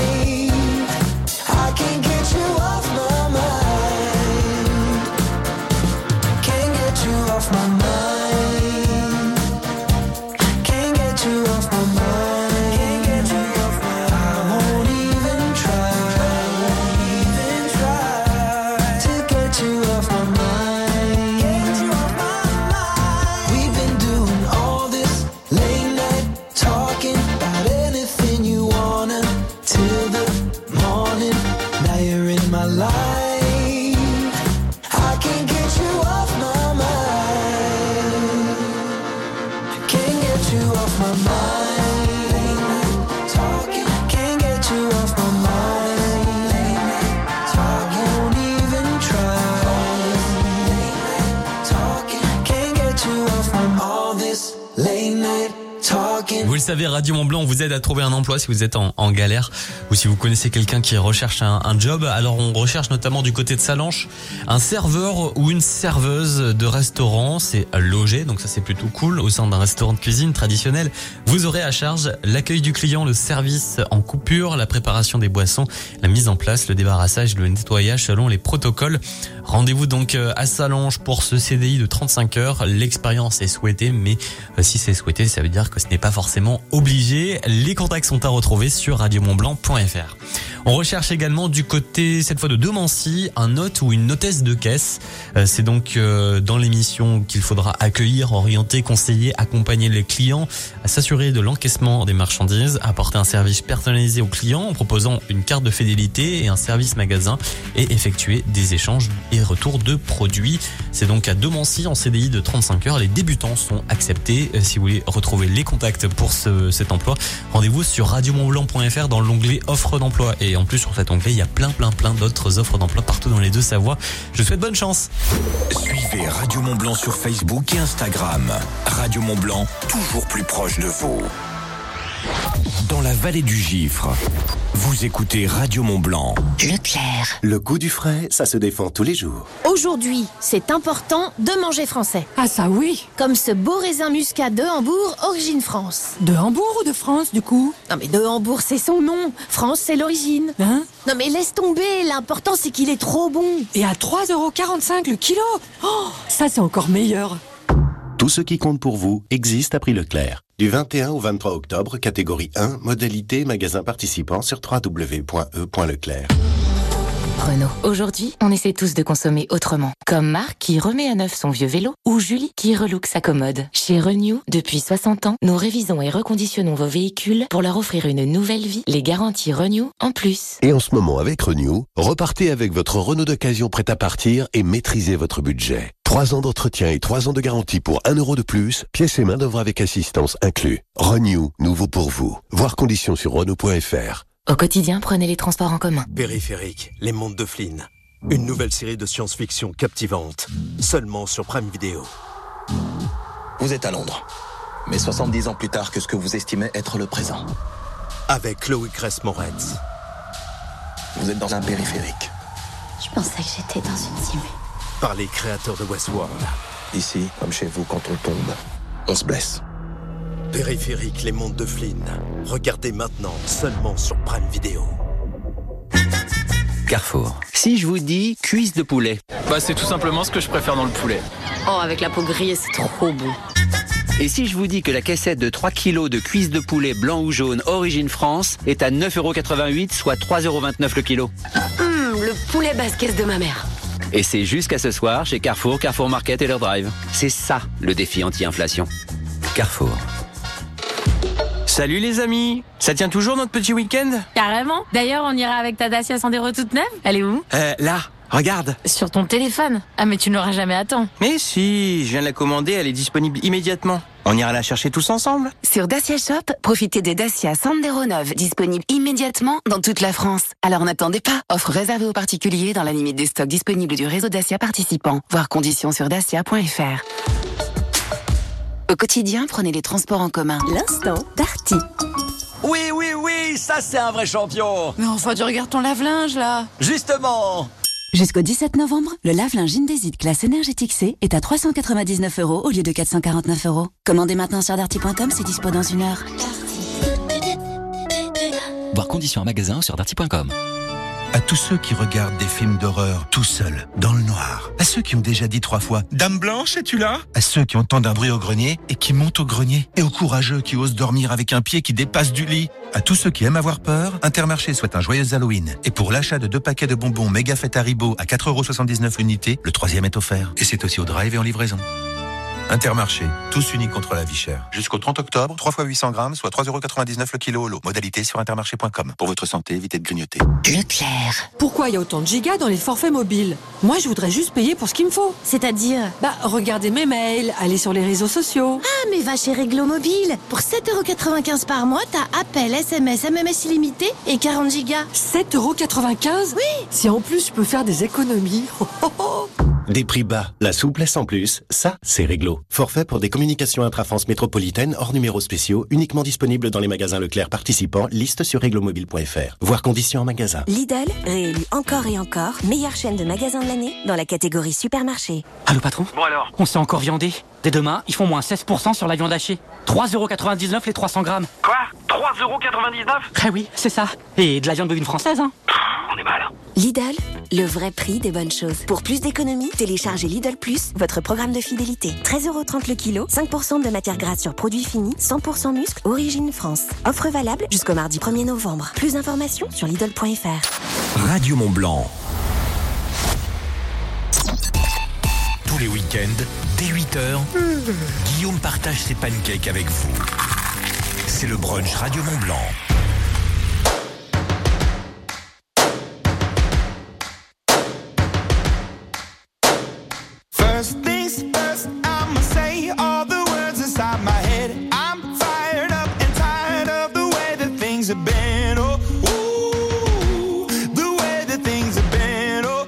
Speaker 27: I can't get you off my mind. Can't get you off my mind. Can't get you off my mind. Can't get you off my mind. I won't even try. Even try to get you off my mind. Get you off my mind. We've been doing all this late night talking about anything you wanna till the morning. Now you're in my life. I can't get you off my mind. Can't get you off my mind. Late night talking. Can't get you off my mind. Late night talking. Won't even try. Late night talking. Can't get you off my mind. All this late night talking.
Speaker 2: Vous le savez, Radio Mont-Blanc vous aide à trouver un emploi si vous êtes en galère ou si vous connaissez quelqu'un qui recherche un job. Alors on recherche notamment du côté de Sallanches un serveur ou une serveuse de restaurant. C'est logé, donc ça c'est plutôt cool. Au sein d'un restaurant de cuisine traditionnel, vous aurez à charge l'accueil du client, le service en coupure, la préparation des boissons, la mise en place, le débarrassage, le nettoyage selon les protocoles. Rendez-vous donc à Sallanches pour ce CDI de 35 heures. L'expérience est souhaitée, mais si c'est souhaité, ça veut dire que ce n'est pas forcément obligé. Les contacts sont à retrouver sur radiomontblanc.fr. On recherche également du côté, cette fois de Domancy, un hôte ou une hôtesse de caisse. C'est donc dans l'émission qu'il faudra accueillir, orienter, conseiller, accompagner les clients, à s'assurer de l'encaissement des marchandises, apporter un service personnalisé aux clients en proposant une carte de fidélité et un service magasin et effectuer des échanges et retours de produits. C'est donc à Domancy en CDI de 35 heures. Les débutants sont acceptés. Si vous voulez retrouver les contacts pour cet emploi, rendez-vous sur radiomontblanc.fr dans l'onglet offre d'emploi. Et en plus, sur cet onglet, il y a plein d'autres offres d'emploi partout dans les deux Savoies. Je vous souhaite bonne chance.
Speaker 6: Suivez Radio Mont-Blanc sur Facebook et Instagram. Radio Mont-Blanc, toujours plus proche de vous. Dans la vallée du Gifre, vous écoutez Radio Mont-Blanc.
Speaker 24: Leclerc.
Speaker 12: Le goût du frais, ça se défend tous les jours.
Speaker 24: Aujourd'hui, c'est important de manger français.
Speaker 25: Ah ça oui.
Speaker 24: Comme ce beau raisin muscat de Hambourg, origine France.
Speaker 25: De Hambourg ou de France du coup?
Speaker 24: Non mais de Hambourg, c'est son nom. France, c'est l'origine.
Speaker 25: Hein?
Speaker 24: Non mais laisse tomber, l'important c'est qu'il est trop bon.
Speaker 25: Et à 3,45 € le kilo. Oh, ça c'est encore meilleur.
Speaker 12: Tout ce qui compte pour vous existe à prix Leclerc. Du 21 au 23 octobre, catégorie 1, modalité magasin participant sur www.e.leclerc.
Speaker 7: Renault. Aujourd'hui, on essaie tous de consommer autrement. Comme Marc qui remet à neuf son vieux vélo ou Julie qui relook sa commode. Chez Renew, depuis 60 ans, nous révisons et reconditionnons vos véhicules pour leur offrir une nouvelle vie. Les garanties Renew en plus.
Speaker 9: Et en ce moment avec Renew, repartez avec votre Renault d'occasion prêt à partir et maîtrisez votre budget. 3 ans d'entretien et 3 ans de garantie pour 1 € de plus, pièces et main d'œuvre avec assistance inclus. Renew, nouveau pour vous. Voir conditions sur Renault.fr.
Speaker 7: Au quotidien, prenez les transports en commun.
Speaker 10: Périphérique, les mondes de Flynn. Une nouvelle série de science-fiction captivante, seulement sur Prime Video.
Speaker 13: Vous êtes à Londres, mais 70 ans plus tard que ce que vous estimez être le présent.
Speaker 10: Avec Chloé Grace-Moretz.
Speaker 13: Vous êtes dans un périphérique.
Speaker 24: Je pensais que j'étais dans une simule.
Speaker 10: Par les créateurs de Westworld.
Speaker 13: Ici, comme chez vous, quand on tombe, on se blesse.
Speaker 10: Périphérique, les mondes de Flynn. Regardez maintenant, seulement sur Prime Video.
Speaker 11: Carrefour. Si je vous dis cuisse de poulet.
Speaker 14: Bah c'est tout simplement ce que je préfère dans le poulet.
Speaker 24: Oh, avec la peau grillée, c'est trop bon.
Speaker 11: Et si je vous dis que la caissette de 3 kilos de cuisse de poulet blanc ou jaune origine France est à 9,88 €, soit 3,29 € le kilo.
Speaker 24: Le poulet basse-caisse de ma mère.
Speaker 11: Et c'est jusqu'à ce soir chez Carrefour, Carrefour Market et leur drive. C'est ça le défi anti-inflation. Carrefour.
Speaker 16: Salut les amis, ça tient toujours notre petit week-end?
Speaker 17: Carrément. D'ailleurs, on ira avec ta Dacia Sandero toute neuve. Elle est où?
Speaker 16: Là,
Speaker 11: Regarde.
Speaker 7: Sur ton téléphone? Ah mais tu n'auras jamais à temps.
Speaker 11: Mais si, je viens de la commander, elle est disponible immédiatement. On ira la chercher tous ensemble.
Speaker 15: Sur Dacia Shop, profitez des Dacia Sandero neuves, disponibles immédiatement dans toute la France. Alors n'attendez pas. Offre réservée aux particuliers dans la limite des stocks disponibles du réseau Dacia participant. Voir conditions sur dacia.fr. Au quotidien, prenez les transports en commun.
Speaker 24: L'instant Darty.
Speaker 16: Oui, ça c'est un vrai champion.
Speaker 24: Mais enfin, tu regardes ton lave-linge là.
Speaker 16: Justement.
Speaker 24: Jusqu'au 17 novembre, le lave-linge Indesit classe énergétique C est à 399 € au lieu de 449 €. Commandez maintenant sur darty.com, c'est dispo dans 1 heure.
Speaker 5: Voir conditions en magasin sur darty.com.
Speaker 26: À tous ceux qui regardent des films d'horreur tout seuls, dans le noir. À ceux qui ont déjà dit 3 fois « Dame Blanche, es-tu là ?» À ceux qui entendent un bruit au grenier et qui montent au grenier. Et aux courageux qui osent dormir avec un pied qui dépasse du lit. À tous ceux qui aiment avoir peur, Intermarché souhaite un joyeux Halloween. Et pour l'achat de 2 paquets de bonbons méga fête Haribo à 4,79 € l'unité, le 3e est offert. Et c'est aussi au drive et en livraison. Intermarché, tous unis contre la vie chère. Jusqu'au 30 octobre, 3 fois 800 grammes, soit 3,99 € le kilo au lot. Modalité sur intermarché.com. Pour votre santé, évitez de grignoter.
Speaker 24: Leclerc.
Speaker 25: Pourquoi il y a autant de gigas dans les forfaits mobiles? Moi, je voudrais juste payer pour ce qu'il me faut.
Speaker 24: C'est-à-dire?
Speaker 25: Regarder mes mails, aller sur les réseaux sociaux.
Speaker 24: Ah, mais va chez Réglo Mobile. Pour 7,95 € par mois, t'as appel, SMS, MMS illimité et 40 gigas.
Speaker 25: 7,95 €?
Speaker 24: Oui.
Speaker 25: Si en plus je peux faire des économies.
Speaker 12: Des prix bas, la souplesse en plus, ça, c'est Réglo. Forfait pour des communications intra-France métropolitaine hors numéros spéciaux, uniquement disponible dans les magasins Leclerc participants, liste sur réglomobile.fr. Voir conditions en magasin.
Speaker 24: Lidl, réélu encore et encore, meilleure chaîne de magasins de l'année dans la catégorie supermarché.
Speaker 17: Allô patron?
Speaker 18: Bon alors?
Speaker 17: On s'est encore viandé. Dès demain, ils font moins 16% sur la viande hachée. 3,99 € les 300 grammes.
Speaker 18: Quoi? 3,99 €?
Speaker 17: Ah oui, c'est ça. Et de la viande bovine française, hein?
Speaker 18: On est mal.
Speaker 24: Lidl, le vrai prix des bonnes choses. Pour plus d'économies, téléchargez Lidl Plus, votre programme de fidélité. 13,30 € le kilo, 5% de matière grasse sur produits finis, 100% muscle, origine France. Offre valable jusqu'au mardi 1er novembre. Plus d'informations sur Lidl.fr.
Speaker 6: Radio Mont-Blanc. Tous les week-ends, dès 8h, Guillaume partage ses pancakes avec vous. C'est le brunch Radio Mont-Blanc.
Speaker 27: First things first, I'ma say all the words inside my head. I'm fired up and tired of the way that things have been. Oh, ooh, the way that things have been. Oh,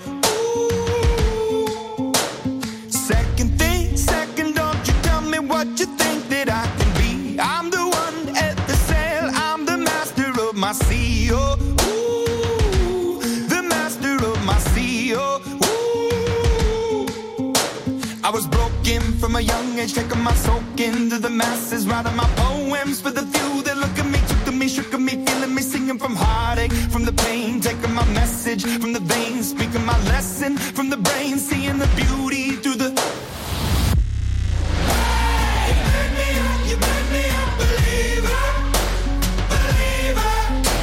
Speaker 27: ooh. Second thing, second, don't you tell me what you think that I can be. I'm the one at the sail, I'm the master of my sea. Oh, ooh, the master of my sea. Oh, I was broken from a young age, taking my soak into the masses, writing my poems for the few that look at me, took at me, shook at me, feeling me, singing from heartache, from the pain, taking my message from the veins, speaking my lesson from the brain, seeing the beauty through the... Hey, you made me a believer, believer.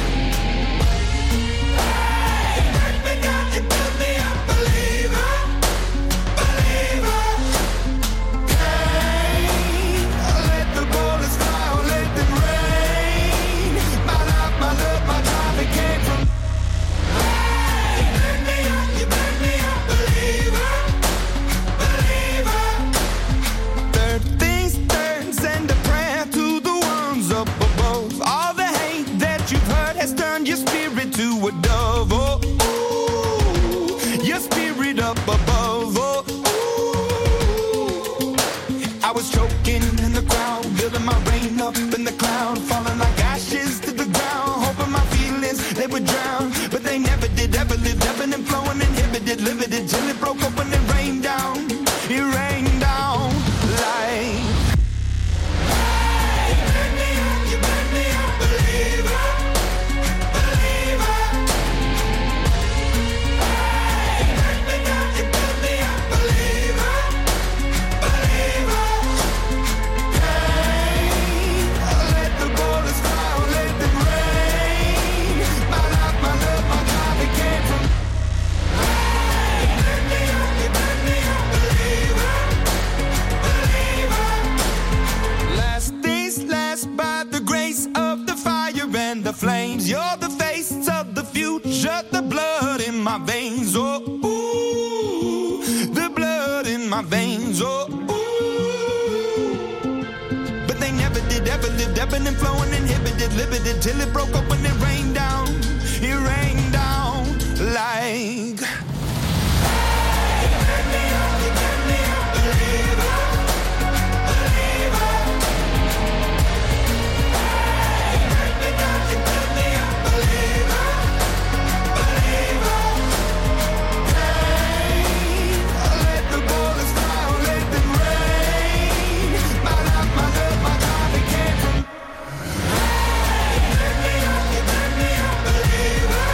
Speaker 27: Hey, you made me down, you built me a believer. To a dove, oh, ooh, your spirit up above, oh, ooh. I was choking in the crowd, building my rain up in the cloud, falling like ashes to the ground, hoping my feelings, they would drown, but they never did, ever lived, ebbing and flowing, inhibited, limited, till it broke up when it rained down, like... Hey, you made me a believer. The flames, you're the face of the future, the blood in my veins. Oh, ooh.
Speaker 3: hands. Oh, ooh. But they never did, ever lived, ebbing and flowing, inhibited, limited, till it broke up when it rained down. It rained down like. Hey, turn me up, you turn me up, believer, believer. Hey, turn me up, you turn me up, believer, believer. Hey, let the bullets fly, let them rain. My love, my love, my God, it came from. Hey, turn me up, you turn me up, believer,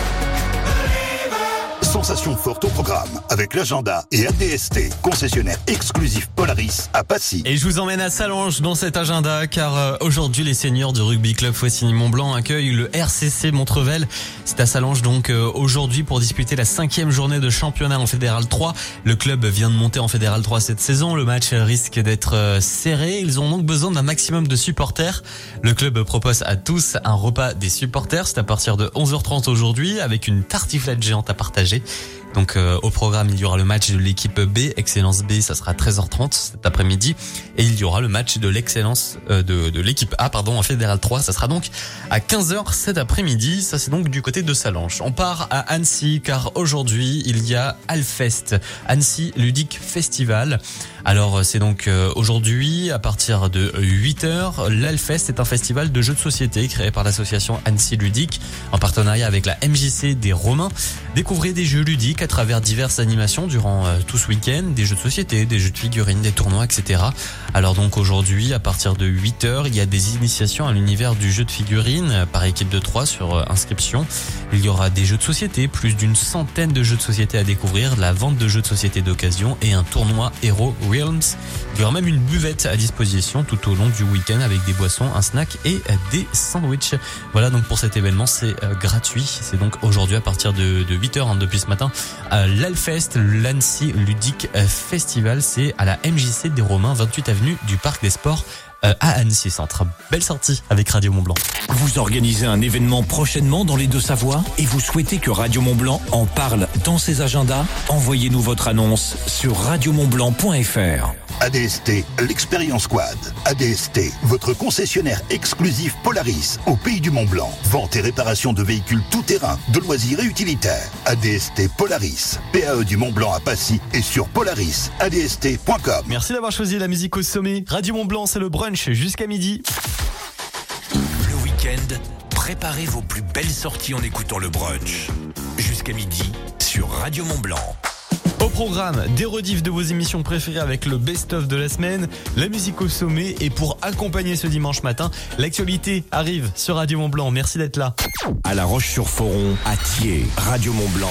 Speaker 3: believer.
Speaker 8: Sensations fortes au programme avec l'agenda et ADST, concessionnaire exclusif Polaris à Passy.
Speaker 2: Et je vous emmène à Sallanches dans cet agenda car aujourd'hui les seniors du rugby club Faucigny-Mont-Blanc accueillent le RCC Montrevel. C'est à Sallanches donc aujourd'hui pour disputer la 5e journée de championnat en Fédéral 3. Le club vient de monter en Fédéral 3 cette saison. Le match risque d'être serré. Ils ont donc besoin d'un maximum de supporters. Le club propose à tous un repas des supporters. C'est à partir de 11h30 aujourd'hui avec une tartiflette géante à partager. Donc au programme, il y aura le match de l'équipe B, Excellence B, ça sera à 13h30 cet après-midi. Et il y aura le match de l'Excellence de l'équipe A, en Fédéral 3. Ça sera donc à 15h cet après-midi. Ça, c'est donc du côté de Sallanches. On part à Annecy, car aujourd'hui, il y a Alfest, Annecy Ludique Festival. Alors, c'est donc aujourd'hui, à partir de 8h, l'Alfest est un festival de jeux de société créé par l'association Annecy Ludique, en partenariat avec la MJC des Romains. Découvrez des jeux ludiques à travers diverses animations durant tout ce week-end, des jeux de société, des jeux de figurines, des tournois, etc. Alors donc aujourd'hui, à partir de 8h, il y a des initiations à l'univers du jeu de figurines par équipe de 3 sur inscription. Il y aura des jeux de société, plus d'une centaine de jeux de société à découvrir, de la vente de jeux de société d'occasion et un tournoi Hero Realms. Il y aura même une buvette à disposition tout au long du week-end avec des boissons, un snack et des sandwichs. Voilà donc pour cet événement, c'est gratuit. C'est donc aujourd'hui à partir de 8h depuis ce matin. L'Alfest, l'Annecy Ludique Festival, c'est à la MJC des Romains, 28 avenue du Parc des Sports à Annecy Centre. Belle sortie avec Radio Mont-Blanc.
Speaker 6: Vous organisez un événement prochainement dans les Deux-Savoies et vous souhaitez que Radio Mont-Blanc en parle dans ses agendas? Envoyez-nous votre annonce sur radiomontblanc.fr.
Speaker 8: ADST, l'Expérience Squad. ADST, votre concessionnaire exclusif Polaris au pays du Mont-Blanc. Vente et réparation de véhicules tout-terrain, de loisirs et utilitaires. ADST Polaris. PAE du Mont-Blanc à Passy et sur polarisadst.com.
Speaker 2: Merci d'avoir choisi la musique au sommet. Radio Mont-Blanc, c'est le brunch jusqu'à midi.
Speaker 6: Le week-end, préparez vos plus belles sorties en écoutant le brunch. Jusqu'à midi sur Radio Mont-Blanc.
Speaker 2: Au programme, des rediffs de vos émissions préférées avec le best-of de la semaine, la musique au sommet et pour accompagner ce dimanche matin, l'actualité arrive sur Radio Mont-Blanc. Merci d'être là.
Speaker 6: À La Roche-sur-Foron, à Thiers, Radio Mont-Blanc.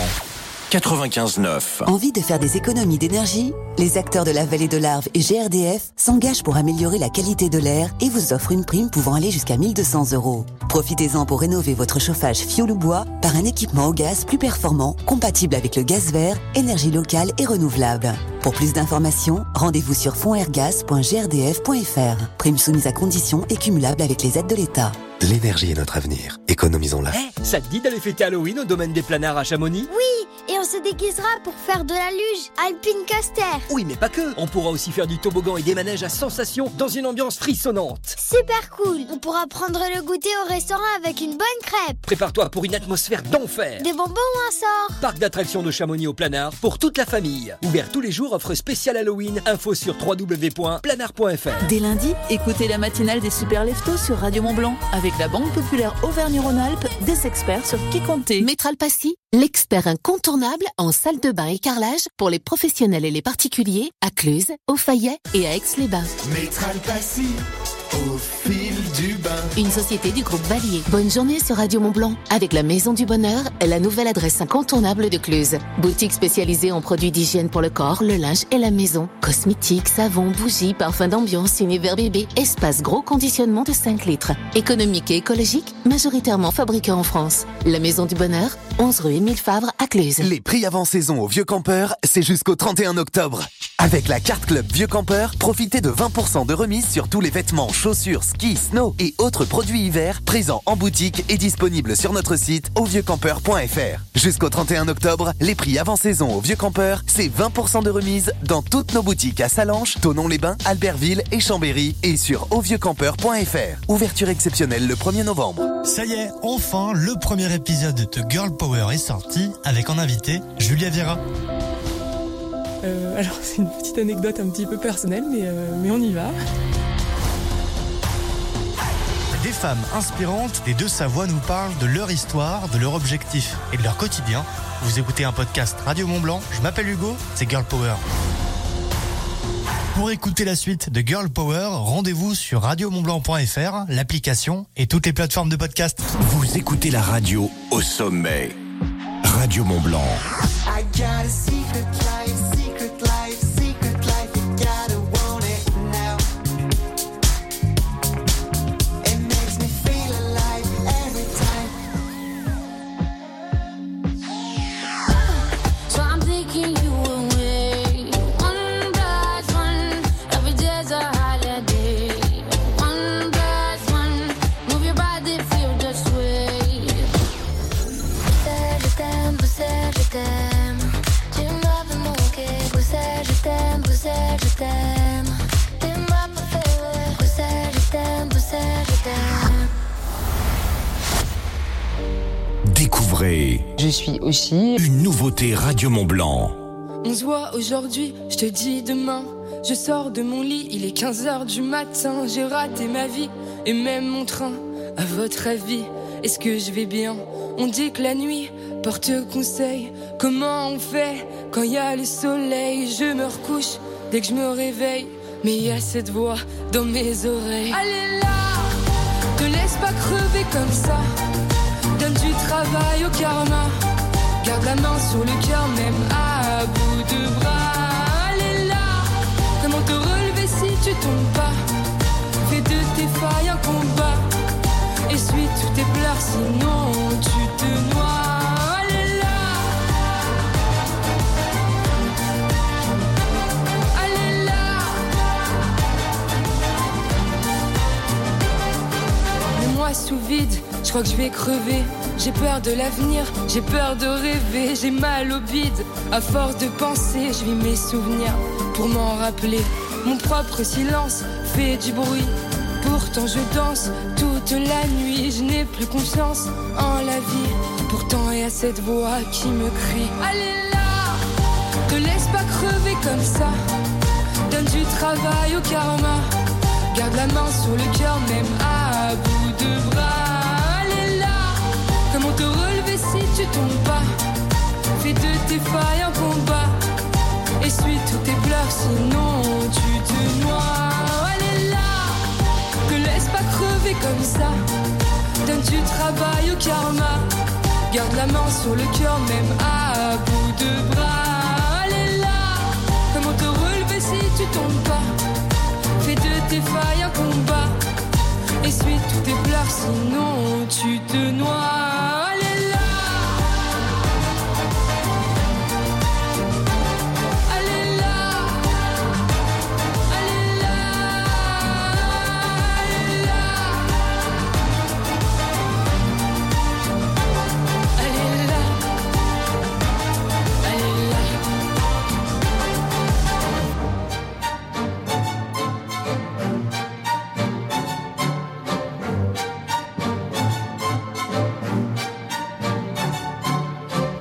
Speaker 6: 95.9.
Speaker 19: Envie de faire des économies d'énergie? Les acteurs de la vallée de l'Arve et GRDF s'engagent pour améliorer la qualité de l'air et vous offrent une prime pouvant aller jusqu'à 1 200 €. Profitez-en pour rénover votre chauffage fioul ou bois par un équipement au gaz plus performant, compatible avec le gaz vert, énergie locale et renouvelable. Pour plus d'informations, rendez-vous sur fondairgas.grdf.fr. Prime soumise à conditions et cumulable avec les aides de l'État.
Speaker 20: L'énergie est notre avenir. Économisons-la.
Speaker 21: Ça te dit d'aller fêter Halloween au domaine des planards à Chamonix?
Speaker 22: Oui, et on se déguisera pour faire de la luge Alpine Caster.
Speaker 21: Oui, mais pas que. On pourra aussi faire du toboggan et des manèges à sensations dans une ambiance frissonnante.
Speaker 22: Super cool. On pourra prendre le goûter au restaurant avec une bonne crêpe.
Speaker 21: Prépare-toi pour une atmosphère d'enfer.
Speaker 22: Des bonbons ou un sort?
Speaker 21: Parc d'attractions de Chamonix au planard pour toute la famille. Ouvert tous les jours, offre spéciale Halloween. Info sur www.planard.fr.
Speaker 23: Dès lundi, écoutez la matinale des Super Leftos sur Radio Mont-Blanc avec la Banque Populaire Auvergne-Rhône-Alpes, des experts sur qui compter.
Speaker 28: Métral Passy, l'expert incontournable en salle de bain et carrelage pour les professionnels et les particuliers à Cluse, au Fayet et à Aix-les-Bains.
Speaker 8: Métral Passy, au fil du bain.
Speaker 28: Une société du groupe Valier. Bonne journée sur Radio Mont-Blanc avec la Maison du Bonheur, la nouvelle adresse incontournable de Cluse. Boutique spécialisée en produits d'hygiène pour le corps, le linge et la maison. Cosmétiques, savons, bougies, parfums d'ambiance, univers bébé, espace gros conditionnement de 5 litres. Économique et écologique, majoritairement fabriqué en France. La Maison du Bonheur, 11 rue Émile Favre à Cluse.
Speaker 29: Les prix avant saison au Vieux Campeur, c'est jusqu'au 31 octobre.
Speaker 20: Avec la carte Club Vieux Campeur, profitez de 20% de remise sur tous les vêtements, chaussures, ski, snow et autres produits hiver présents en boutique et disponibles sur notre site auvieuxcampeur.fr. Jusqu'au 31 octobre, les prix avant saison au Vieux Campeur, c'est 20% de remise dans toutes nos boutiques à Salanches, Thonon-les-Bains, Albertville et Chambéry et sur auvieuxcampeur.fr. Ouverture exceptionnelle le 1er novembre.
Speaker 1: Ça y est, enfin, le premier épisode de Girl Power est sorti avec en invité Julia Viera.
Speaker 4: Alors c'est une petite anecdote un petit peu personnelle, mais on y va.
Speaker 1: Des femmes inspirantes des deux Savoies nous parlent de leur histoire, de leur objectif et de leur quotidien. Vous écoutez un podcast Radio Mont-Blanc, je m'appelle Hugo, c'est Girl Power. Pour écouter la suite de Girl Power, rendez-vous sur radiomontblanc.fr, l'application et toutes les plateformes de podcast.
Speaker 6: Vous écoutez la radio au sommet. Radio Mont-Blanc.
Speaker 3: I got a secret life, secret life, secret life. You gotta want it now. It makes me feel alive every time.
Speaker 7: So I'm taking you away, one by one. Every day's a holiday, one by one. Move your body, feel the sway. Je t'aime, je t'aime. Tu m'avais manqué, Bruxelles, je t'aime, Bruxelles, je t'aime. Tu m'as pas fait, Bruxelles, je t'aime, Bruxelles, je t'aime.
Speaker 6: Découvrez.
Speaker 7: Je suis aussi
Speaker 6: une nouveauté Radio Mont-Blanc.
Speaker 7: On se voit aujourd'hui, je te dis demain. Je sors de mon lit, il est 15h du matin. J'ai raté ma vie et même mon train. À votre avis, est-ce que je vais bien? On dit que la nuit porte conseil. Comment on fait quand il y a le soleil? Je me recouche dès que je me réveille, mais il y a cette voix dans mes oreilles. Allez là, te laisse pas crever comme ça. Donne du travail au karma. Garde la main sur le cœur, même à bout de bras. Allez là, comment te relever si tu tombes pas? Fais de tes failles un combat. Essuie tous tes pleurs, sinon tu te noies. Allez là, allez là. Le mois sous vide, je crois que je vais crever. J'ai peur de l'avenir, j'ai peur de rêver. J'ai mal au bide, à force de penser. Je vis mes souvenirs pour m'en rappeler. Mon propre silence fait du bruit. Pourtant je danse toute la nuit. Je n'ai plus confiance en la vie. Pourtant il y a cette voix qui me crie. Allez là, te laisse pas crever comme ça. Donne du travail au karma. Garde la main sur le cœur, même à bout de bras. Allez là, comment te relever si tu tombes pas? Fais de tes failles un combat. Essuie tous tes pleurs, sinon tu te noies. Allez là, te laisse pas crever comme ça. Donne du travail au karma. Garde la main sur le cœur, même à bout de bras. Allez là, comment te relever si tu tombes pas? Fais de tes failles un combat. Essuie tous tes pleurs, sinon tu te noies.